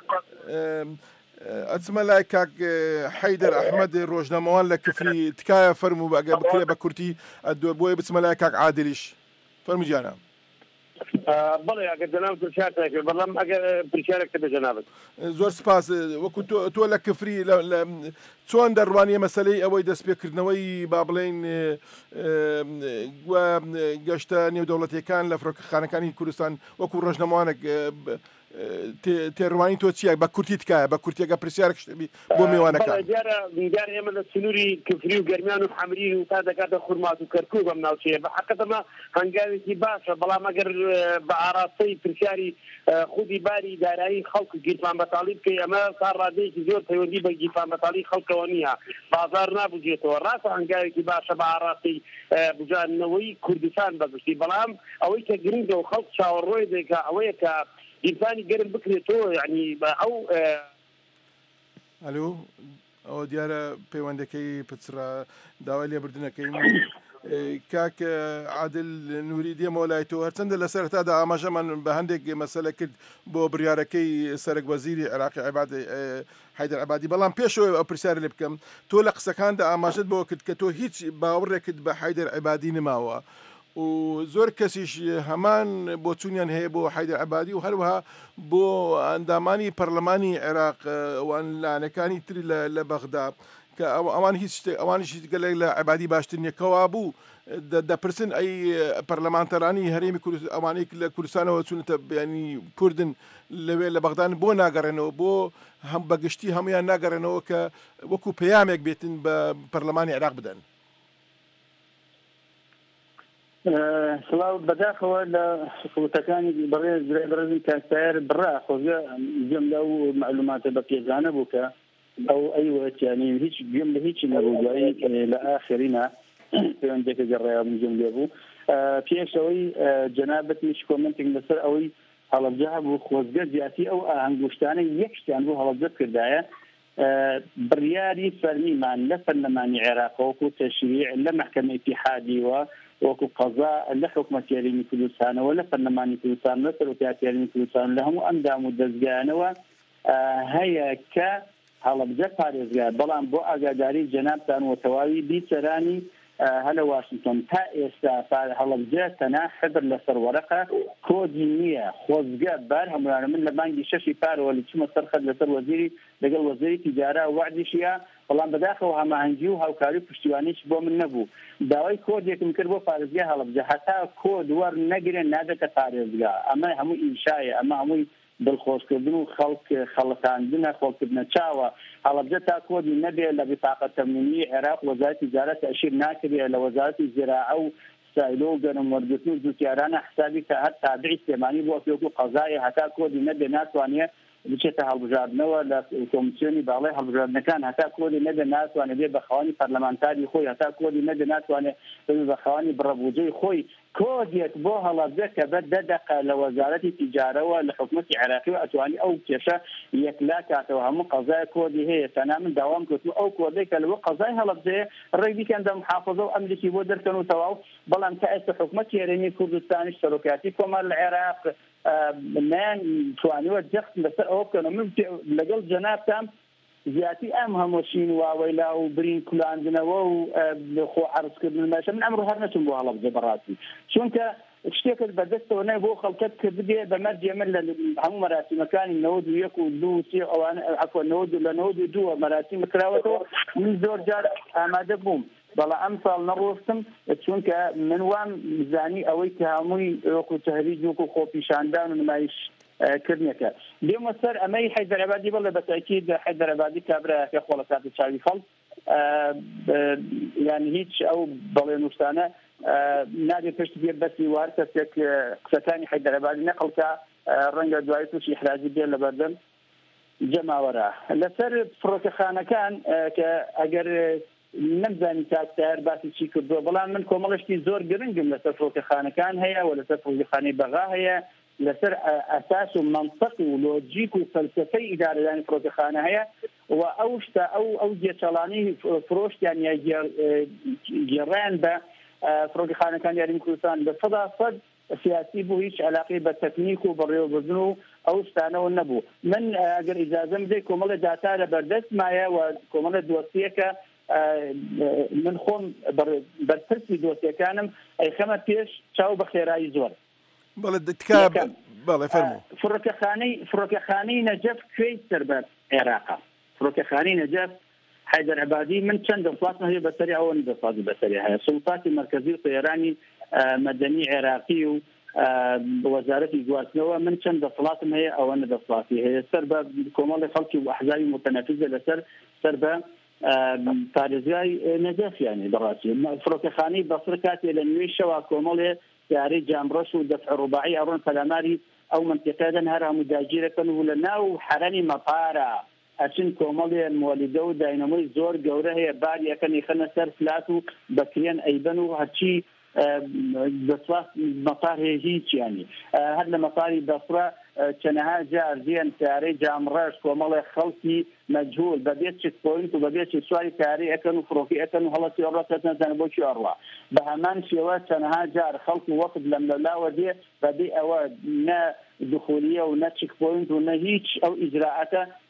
ئەچمە لای کاک حەیدەر ئەحمەد ڕۆژنامەوان لە کفری تکایە فەرموو ئەگە بکرێ بە کورتی بۆیە بچمە لای کاک عادلیش فەرمووجانە بەڵێ ئەگەر جەناب پرسیارێک بەڵام ئەگەر پرسیارێک بە جەنابەت زۆر سپاس وەکو تۆ لە کفری چۆن دەڕوانیە مەسەلەی ئەوەی دەستپێکردنەوەی با بڵێن گەشتە نێودەوڵەتیەکان لە فڕۆکەخانەکانی کوردستان وەکو ڕۆژنەمەوانێک تێڕوانی تۆ چیە بە کورتی تکایە بە کورتێکە پرسیارێک شتبی بۆ میوانەکان دیارە ئێمە لە سنووری کفری و گەرمیان و حەمری و تا دەکاتە خورمات و کەرکوو بەم ناوچەیە بە حەقەتەمە هەنگاوێکی باشە بەڵام ئەگەر بە ئاراستەی پرسیاری خودی باری دارایی خەڵک گیرفان بەتاڵی بکەی ئەمە تا ڕادەیەکی زۆر پەیوەندی بە گیرفان بەتاڵی خەڵکەوە نییە بازار نابوجێتەوە ڕاستە هەنگاوێکی باشە بە ئاراستی بجانەوەی کوردستان بەگشتی بەڵام ئەوەی کە گرنگە و خەڵک چاوەڕۆی دێکە ئەوەیە کە ئینسانی گەرم بکرێتەوە یعنی ئەو ئەلو ئەوە دیارە پەیوەندەکەی پچرا داوای لێبردنەکەی کاک عادل نووری دێمەوە لای تۆ هەرچەندە لە سەرەتادا ئاماژەمان بە هەندێک مەسەلە کرد بۆ بڕیارەکەی سەرک وەزیری عێراقی حەیدەر عەبادی بەڵام پێشەوە ئەو پرسیارە لێ بکەم تۆ لە قسەکاندا ئاماژەت بۆ کرد کە تۆ هیچ باوەڕێکت بە حەیدەر عەبادی نماوە و زۆر کەسیش هەمان بۆ چوونیان هەیە بۆ حیدر عەبادی و هەروەها بۆ ئەندامانی پەرلەمانی عێراق وان لانەکانی تری لە بەغدا کە ئەوان ئەوانیش گەلێک لە عەبادی باشتر نییەکەوا بوو دەپرسن ئەی پەرلەمانتەرانی هەرێمی ئەوانەی لە کوردستانەوە چونتە ینی کوردن لەوێ لە بەغدان بۆ ناگەڕێنەوە بۆ هەم بەگشتی هەمویان ناگەڕێنەوە کە وەکو پەیامێک بێتن بە پەرلەمانی عێراق بدەن. سڵاو بەداخەوە لە حکوومەتەکانی بەڕێزی کاکتار بڕا خۆزگە گوێم لەو معلوماتە بە پێزانە بوو کە ئەو ئەیوەتیانی هیچ گوێم لە هیچی نەبوو دوایی لە ئاخرینە پەیوەندێکە گەڕێیان گوێم لێ بوو پێشەوەی جەنابەتیش کۆمنتێک لەسەر ئەوەی هەڵەبجە بوو خۆزگە زیاتی ئەو ئاهەنگوشتانە یەکشتیان بوو هەڵەبجە کردایە بڕیاری فەرمیمان لە پەرلەمانی عێراقەوەکو تەشریع لە مەحکەمەی ئیتیحادیوە وەکو قەزا لە حکومەتی یاریمی کوردستانەوە لە پەرلەمانی کوردستان لە سەرۆکایەتی یاریمی کوردستان لە هەموو ئەندام و دەستگایانەوە هەیە کە هەڵەبجە پارێزگا بەڵام بۆ ئاگاداری جەنابتان و تەواوی بیچەرانی هەلە واشنگتن تا ئێستا هەڵەبجە تەنها حبر لەسەر وەرەقە کۆدی نییە خۆزگە بار هەموویانە من لە مانگی 6 پارەوە لە چوومە سەرخەت لەسەر وەزیری لەگەڵ وەزیری تیجارە وعدیشیە بەڵام بەداخەوە هەماهەنگی و هاوکاری پشتیوانیش بۆ من نەبوو داوای کۆدێکم کرد بۆ پارێزگای هەڵەبجە هەتا کۆد وەرنەگرێن نادەتە پارێزگا ئەمە هەموو ئینشایە ئەمە هەمووی دڵخۆشکردن و خەڵەتاندنە خۆڵکردنە چاوە هەڵەبجە تا کۆدی نەبێت لە بطاقە تەموینی عێراق وەزارەتی تیجارەت تەشیر ناکرێت لە وەزارەتی زراعە و سایلۆ و گەرم وەرگرتن و جوتیارانە حسابی کە هەر تابعی سلێمانی بۆ پێوەکو قەزایە هەتا کۆدی نەبێ ناتوانێت بچێتە هەڵبژاردنەوە لە کۆمیسیۆنی باڵای هەڵبژاردنەکان هەتا کۆدی نەبێ ناتوانێت بێ بە خەوانی پەرلەمانتاری خۆی هەتا کۆدی نەبێ ناتوانێت بە خەوانی بڕەبوجەی خۆی کۆدێک بۆ هەڵەبجە کە بە دەدەقە لە وەزارەتی تیجارەوە لە حکومەتی عێراقی و ئەتوانی ئەو کێشە یەکلا کاتەوە هەموو قەزای کۆدی هەیە تەنها من داوام کردم ئەو کۆدەی کە لەوە قەزای هەڵەبجەیە ڕێک بیکەن دە محافظە و ئەمریکی بۆ دەرکەن و تەواو بەڵام تا ئێستا حکومەتی هەرێمی کوردستانیش سەرۆکایەتی کۆمار لە عێراق نان توانیوە جەخت لەسەر ئەوە بکەنەوە من لەگەڵ جەنابتان زیاتی ئەم هەمووشین واوەیلا و برین کولاندنەوە و خۆ عەرزکردن باشە من ئەمڕۆ هەر نەچوم بۆ هەڵەبجە بەڕاستی چونکە شتێکت بەدەستەوە نای بۆ خەڵکت کە بدێ بەمەرجێ من لە هەموو مەراسیمەکانی 91 و 2 ئەوانە عەفوەن 92 مەراسیم کراوەتەوە من زۆر جار ئامادە بووم بەڵام ئەم ساڵ نەڕۆستم چونکە من وام زانی ئەوەی کە هەمووی وەکو تەهریج وەکو خۆپیشاندان و نمایش کردنەکە دێمە سەر ئەمەی حەیدەر عەبادی بڵێ بە تاکید حەیدەر عەبادی کابرایەکە خۆڵە کاتی چاوی خەڵک یعنی هیچ ئەو بەڵێن وشتانە نابێت پشت بێ بەسی وار کەسێک قسەکانی حەیدەر عەبادی نەقڵکە ڕەنگە دوای تووشی حراجی بێت لە بەردەم جەماوەرە لەسەر فڕۆکەخانەکان کە ئەگەر نەمزانی کاکتار باسی چی کردووە بەڵام من کۆمەڵشتی زۆر گرنگم لەسەر فڕۆکەخانەکان هەیە و لەسەر فڕۆکەخانەی بەغا هەیە لەسەر ئەساس و منطق و لۆجیک و فەلسەفەی ئیدارەدانی فڕۆکەخانە هەیە و ئەو شتە ئەو جێچەڵانی فرۆشتیان یا گێڕیان بە فڕۆکەخانەکان یاریمی کوردستان بە 100% سیاسی بوو هیچ علاقەی بە تەکنیک و بەڕێوەبردن و ئەو شتانەوە نەبوو من ئەگەر ئیجازەم بدەیت کۆمەڵە داتا لە بەردەستمایە و کۆمەڵە دۆسیەکە من خۆم بەرپرسی دۆسیەکانم ئەیخەمە پێش چاو بە خێرایی زۆر فڕۆکەخانەی نەجەف کوێی سەربەر عێراقا فڕۆکەخانەی نەجەف حەیدەر عەبادی من چەند دەسڵاتم هەیە بەسەری ئەوە دەسڵاتی بەسەری هەیە سوڵتاتی مەرکەزی و تێرانی مەدەنی عێراقی و وەزارەتی گواستنەوە من چەند دەسڵاتم هەیە ئەوە دەسڵاتی هەیە سەر بە کۆمەڵی خەڵکی و ئەحزابی متەنەفیزە لەسەر سەر بە پارێزگای نەجەفیانی بەڕاستی فڕۆکەخانەی بەسڕ کاتێ لە نوێی شەوا کۆمەڵێ یاری جامڕەش و دەفع ڕوباعی ئەڕۆن پەلاماری ئەو منتیقەدەن هەر هەموو داگیرەکەن و لە ناو حەرەمی مەپارە ئەچن کۆمەڵێ مۆلیدە و داینەمۆی زۆر گەورە هەیە باریەکەنی خەنە سەر فلات و بەکرێن ئەیبەن و هەرچی دەسڵات مەپار هەیە هیچیانی هەر لە مەپاری بەسڕە چەنەها جار دیێن تارەی جامڕەش کۆمەڵێ خەڵکی مەجهول بەبێت چێت پۆینت و بەبێت سواری کاری ئەەکەن و فڕۆکی ئەەکەن و هەڵەتی ئەڕەت نەزانە بۆچی ئەڕوا بە هەمان شێوە چەنەها جار خەڵک و وەقت لەم لەلاوە دێ بەبێ ئەوە نە دخولیە و نە چێک پۆینت و نە هیچ ئەو ئیجراعەتە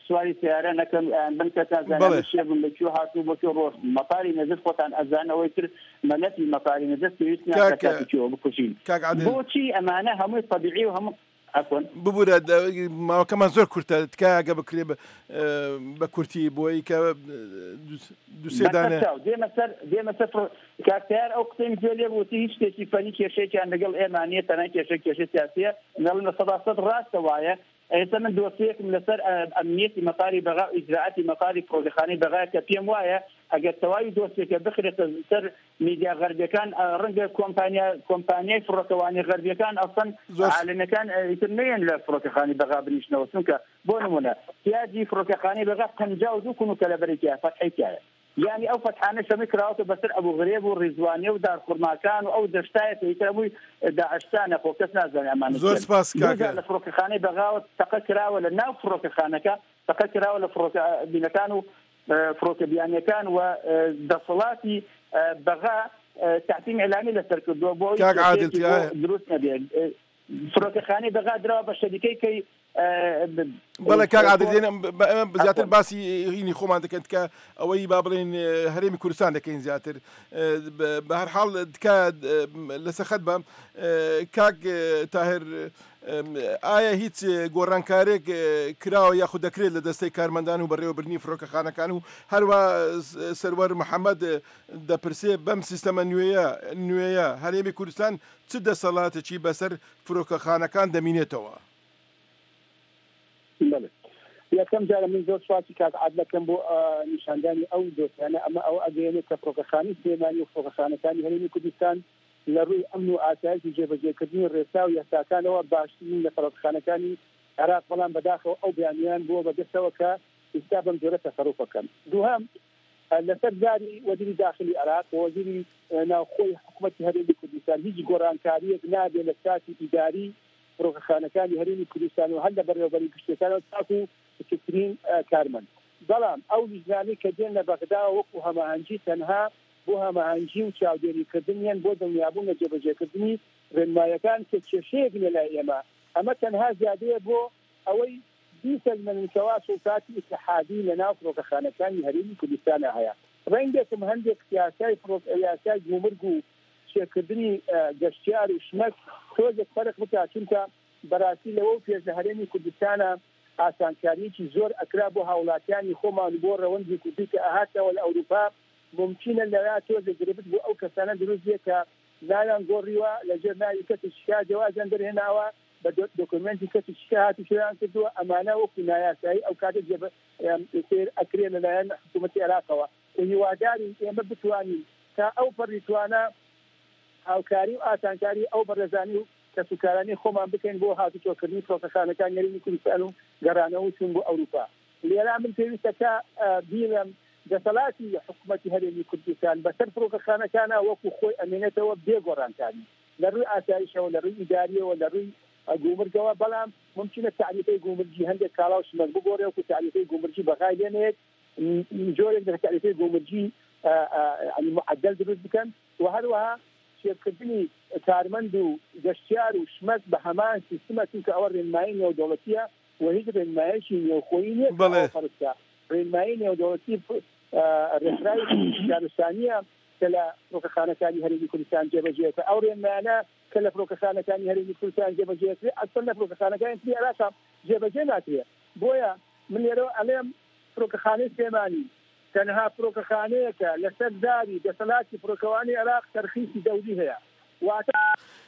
سواری سیارە نەکەن بن کەسان زانان شێ بن لەکوێ هاتوو بۆ کێ ڕۆژ مەتاری نەجەف خۆتان ئەزانەوەی تر مەلەتی مەتاری نەجەف پێویستیان کاتێکەوە بکوژین بۆچی ئەمانە هەمووی طبیعی و هەموو ببوورە ماوەکەمان زۆر کورتە تکایگە بکرێ بە کورتی بۆی کە دوسێدانە دێمە سەر کاکتیار ئەو قسەی جێ لێ بوتی هیچ شتێکی فەنی کێشەیەکیان لەگەڵ ئێمانیە تەنها کێشە سیاسیە نەڵمە سەداسەد ڕاستە وایە ئێستا من دۆسیەکم لەسەر ئەمنیەتی مەتاری بەغا و ئیجراعاتی مەتاری فرۆکەخانەی بەغا کە پێم وایە ئەگەر تەواوی دۆسیەکە بخرێتە سەر میدیا غەربیەکان ڕەنگە کۆمپانیای فڕۆکەوانی غەربیەکان ئەسڵەن عالەمەکان ئیتر نەیەن لە فڕۆکەخانەی بەغا بنیشنەوە چونکە بۆ نمونە پیاجی فڕۆکەخانەی بەغا 52 کونوکە لەبەرێکیە فەتحەیتیایە یعنی ئەو فەتحانە شەمی کراوەتە بەسەر ئەبوو غرێب و ڕیزوانیە و دارخورماکان و ئەو دەشتایەکە ئیتر هەمووی داعشتانە خۆ کەس نازانێ ئەمانە زۆر سپاس کاکە لە فڕۆکەخانەی بەغاوە تەقە کراوە لە ناو فڕۆکەخانەکە تەقە کراوە لە فڕۆکەبینەکان و فڕۆکەبیانیەکان و دەسەڵاتی بەغا تحتیم ئێلامی لەسەر کردووە بۆ دروست نەبێت فڕۆکەخانەی بەغا دراوە بە شەریکەی بەڵێ کاک عادل زیاتر باسی هینی خۆمان دەکەن کە ئەوەی با بڵێن هەرێمی کوردستان دەکەین زیاتر بە هەر حاڵ دکا لەسەر خەت بە کاک تاهر ئایا هیچ گۆڕانکارێک کراوە یاخود دەکرێت لە دەستەی کارمەندان و بەڕێوەبرنی فڕۆکەخانەکان و هەروە سەروەر محەممەد دەپرسێ بەم سیستەمە نوێیە هەرێمی کوردستان چ دەسەڵاتێکی بەسەر فڕۆکەخانەکان دەمینێتەوە؟ یەکەم جارە من زۆر سواتی کات عادلەکەم بۆ نیشاندانی ئەو دۆستانە ئەمە ئەو ئەگەیەنێت کە فڕۆکەخانی سلێمانی و فڕۆکەخانەکانی هەرێمی کوردستان لە ڕووی ئەمن و ئاسایشی جێبەجێکردنی ڕێسا و یاساکانەوە باشترین لە فڕۆکەخانەکانی عێراق بەڵام بەداخەوە ئەو بەیانیان بووە بەدەستەوە کە ئێستا بەم جۆرە تەسەڕوفەکەن. دووهەم لەسەر زاری وەزیری داخلی عێراق و وەزیری ناوخۆی حکوومەتی هەرێمی کوردستان هیچ گۆڕانکاریەک نابێت لە کاتی ئیداری فڕۆکەخانەکانی هەرێمی کوردستان و هەر لە بەڕێوەبەری گشتەکانەوە تاکو بچووترین کارمەند. بەڵام ئەو لیژنانەی کە دێن لە بەغدا وەکو هەماهەنگی تەنها بۆ هەماهەنگی و چاودێریکردنیان بۆ دڵنیابوون لە جێبەجێکردنی ڕێنمایەکان کە کێشەیەک لە لای ئێمە ئەمە تەنها زیادەیە بۆ ئەوەی بیسەلمەنکەوا سوڵتاتی ئیتحادی لە ناو فڕۆکەخانەکانی هەرێمی کوردستانە هەیە. ڕەنگێکم هەندێک یاسای گومرگ و شێکردنی گەشتیار و شمەک تۆزێک فەرق بکات چونکە بەڕاستی لەوە و پێش لە هەرێمی کوردستانە ئاسانکاریەکی زۆر ئەکرا بۆ هاوڵاتیانی خۆمان بۆ ڕەوەندی کوردی کە ئاهاتەوە لە ئەوروپا ممکنە لەلا تۆزێک گرفت بۆ ئەو کەسانە دروست بێت کە لایان گۆڕیوە لەژێر ناوی کەسی شکا جوازیان دەرهێناوە بە دۆکومنتی کەسی شکا هاتی شیان کردووە ئەمانە وەکو نایاسایی ئەو کاتێک ئەکرێ لەلایەن حکوومەتی عێراقەوە و هیوادارین ئێمە بتوانین تا ئەو پەڕیتوانە هاوکاری و ئاسانکاری ئەو بەڕێزانی و کەسوکارانی خۆمان بکەین بۆ هاتوچۆکردنی فڕۆکەخانەکان هەرێمی کوردستان و گەڕانەوە چوون بۆ ئەوروپا. لێرا من پێویستە کە بیڵم دەسەڵاتی حکوومەتی هەرێمی کوردستان بەسەر فڕۆکەخانەکانە وەکو خۆی ئەمێنێتەوە بێگۆڕانکاری لە ڕووی ئاسایشەوە لە ڕووی ئیداریەوە لە ڕووی گومرگەوە بەڵام ممکنە تعریفەی گومرگی هەندێک کاڵا و شمەک بگۆڕێ وەکو تعریفەی گومرگی بەغای لێنێت جۆرێک لە تعریفەی گومرگی معدل دروست بکەن و هەروەها شێرکردنی کارمەند و گەشتیار و شمەک بە هەمان سیستمە چونکە ئەوە ڕێنمایی نێودەوڵەتیە و هیچ ڕێنمایەکی نێوخۆیی نییە فەرستا ڕێنمایی نێودەوڵەتی ڕێکخراوی شارستانیە کە لە فڕۆکەخانەکانی هەرێمی کوردستان جێبەجێکە ئەو ڕێنمایانە کە لە فڕۆکەخانەکانی هەرێمی کوردستان جێبەجێکرێت ئەسڵ لە فڕۆکەخانەکانی تری عێراق جێبەجێ ناکرێت بۆیە من لێرەوە ئەڵێم فڕۆکەخانەی سلێمانی تەنها فڕۆکەخانەیەکە لەسەر داری دەسەڵاتی فڕۆکەوانی عێراق تەرخیصی دەوری هەیە واتە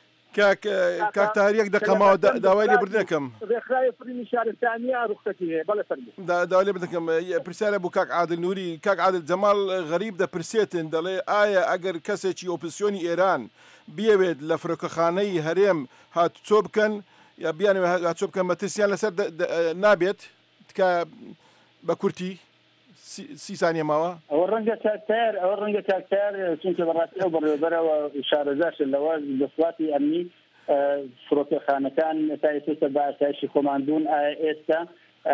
کاک تاریەک دەقەمەوە داوای لێبوردنەکەم ڕێکخراوی فڕینی شارستانیە ڕوخسەتی هەیە بەڵێ فەرموو داوای لێبوردنەکەم پرسیارە بوو کاک عادل نووری کاک عادل جەماڵ غەریب دەپرسێتن دەڵێ ئایا ئەگەر کەسێکی ئۆپۆزیسیۆنی ئێران بیەوێت لە فڕۆکەخانەی هەرێم هاتوچۆ بکەن یا بیانەوێ هاتوچۆ بکەن مەترسیان لەسەر نابێت تکە بە کورتی 30 ثانیە ماوە ئەوە ڕەنگە کاکتار چونکە بەڕاستی ئەو بەڕێوەبەرەوە شارەزاشن لەوە دەسڵاتی ئەمنی فڕۆکەخانەکان تا ئێستا بە ئاسایشی خۆماندوون ئێستا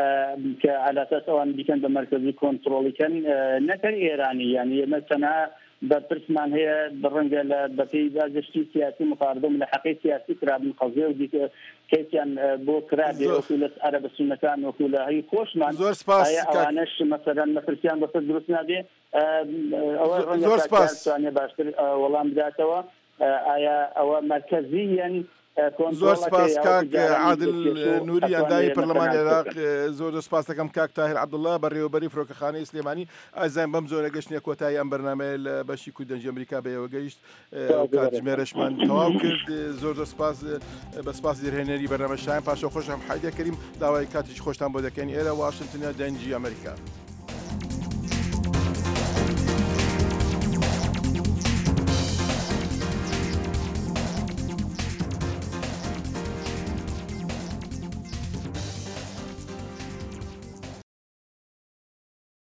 کە عەلاساس ئەوان بیکەن بە مەرکەزی کۆنتڕۆڵیکەن نەکەر ئێرانی یعنی ئێمە تەنها بەپرسمان هەیە بڕەنگە لە بەپێی گەشتی سیاسی مقاردم لە حەقی سیاسی کرابن قەزێ و دیکە کەسیان بۆ کرابێ وەکو لە عەرەبە سونەتان وەکو لە هەی خۆشمان زۆر سپاس ئەوانەش مەسەلەن مەترسیان بەسەر دروست نابێ ئەوە زۆر سپاس باشتر وەڵام بداتەوە ئایا ئەوە مرکزیەن زۆر سپاس کاک عادل نووری ئەندای پەرلەمانی عێراق زۆر سپاس دەکەم کاک تاهیر عەبدوڵڵا بەڕێوەبەری فڕۆکەخانەی سلێمانی ئازان بەم زۆرە گەشتنیە کۆتایی ئەم بەرنامەیە لە بەشی کوردەنجی ئەمریکا بەیەوە گەیشت کاتژمێرەشمان تەواو کرد زۆر سپاس بە سپاس دەرهێنەری بەرنامە شایان پاشە خۆشم حیدە کەریم داوای کاتیش خۆشتان بۆ دەکەین ئێرە واشنگتنە دەنجی ئەمریکا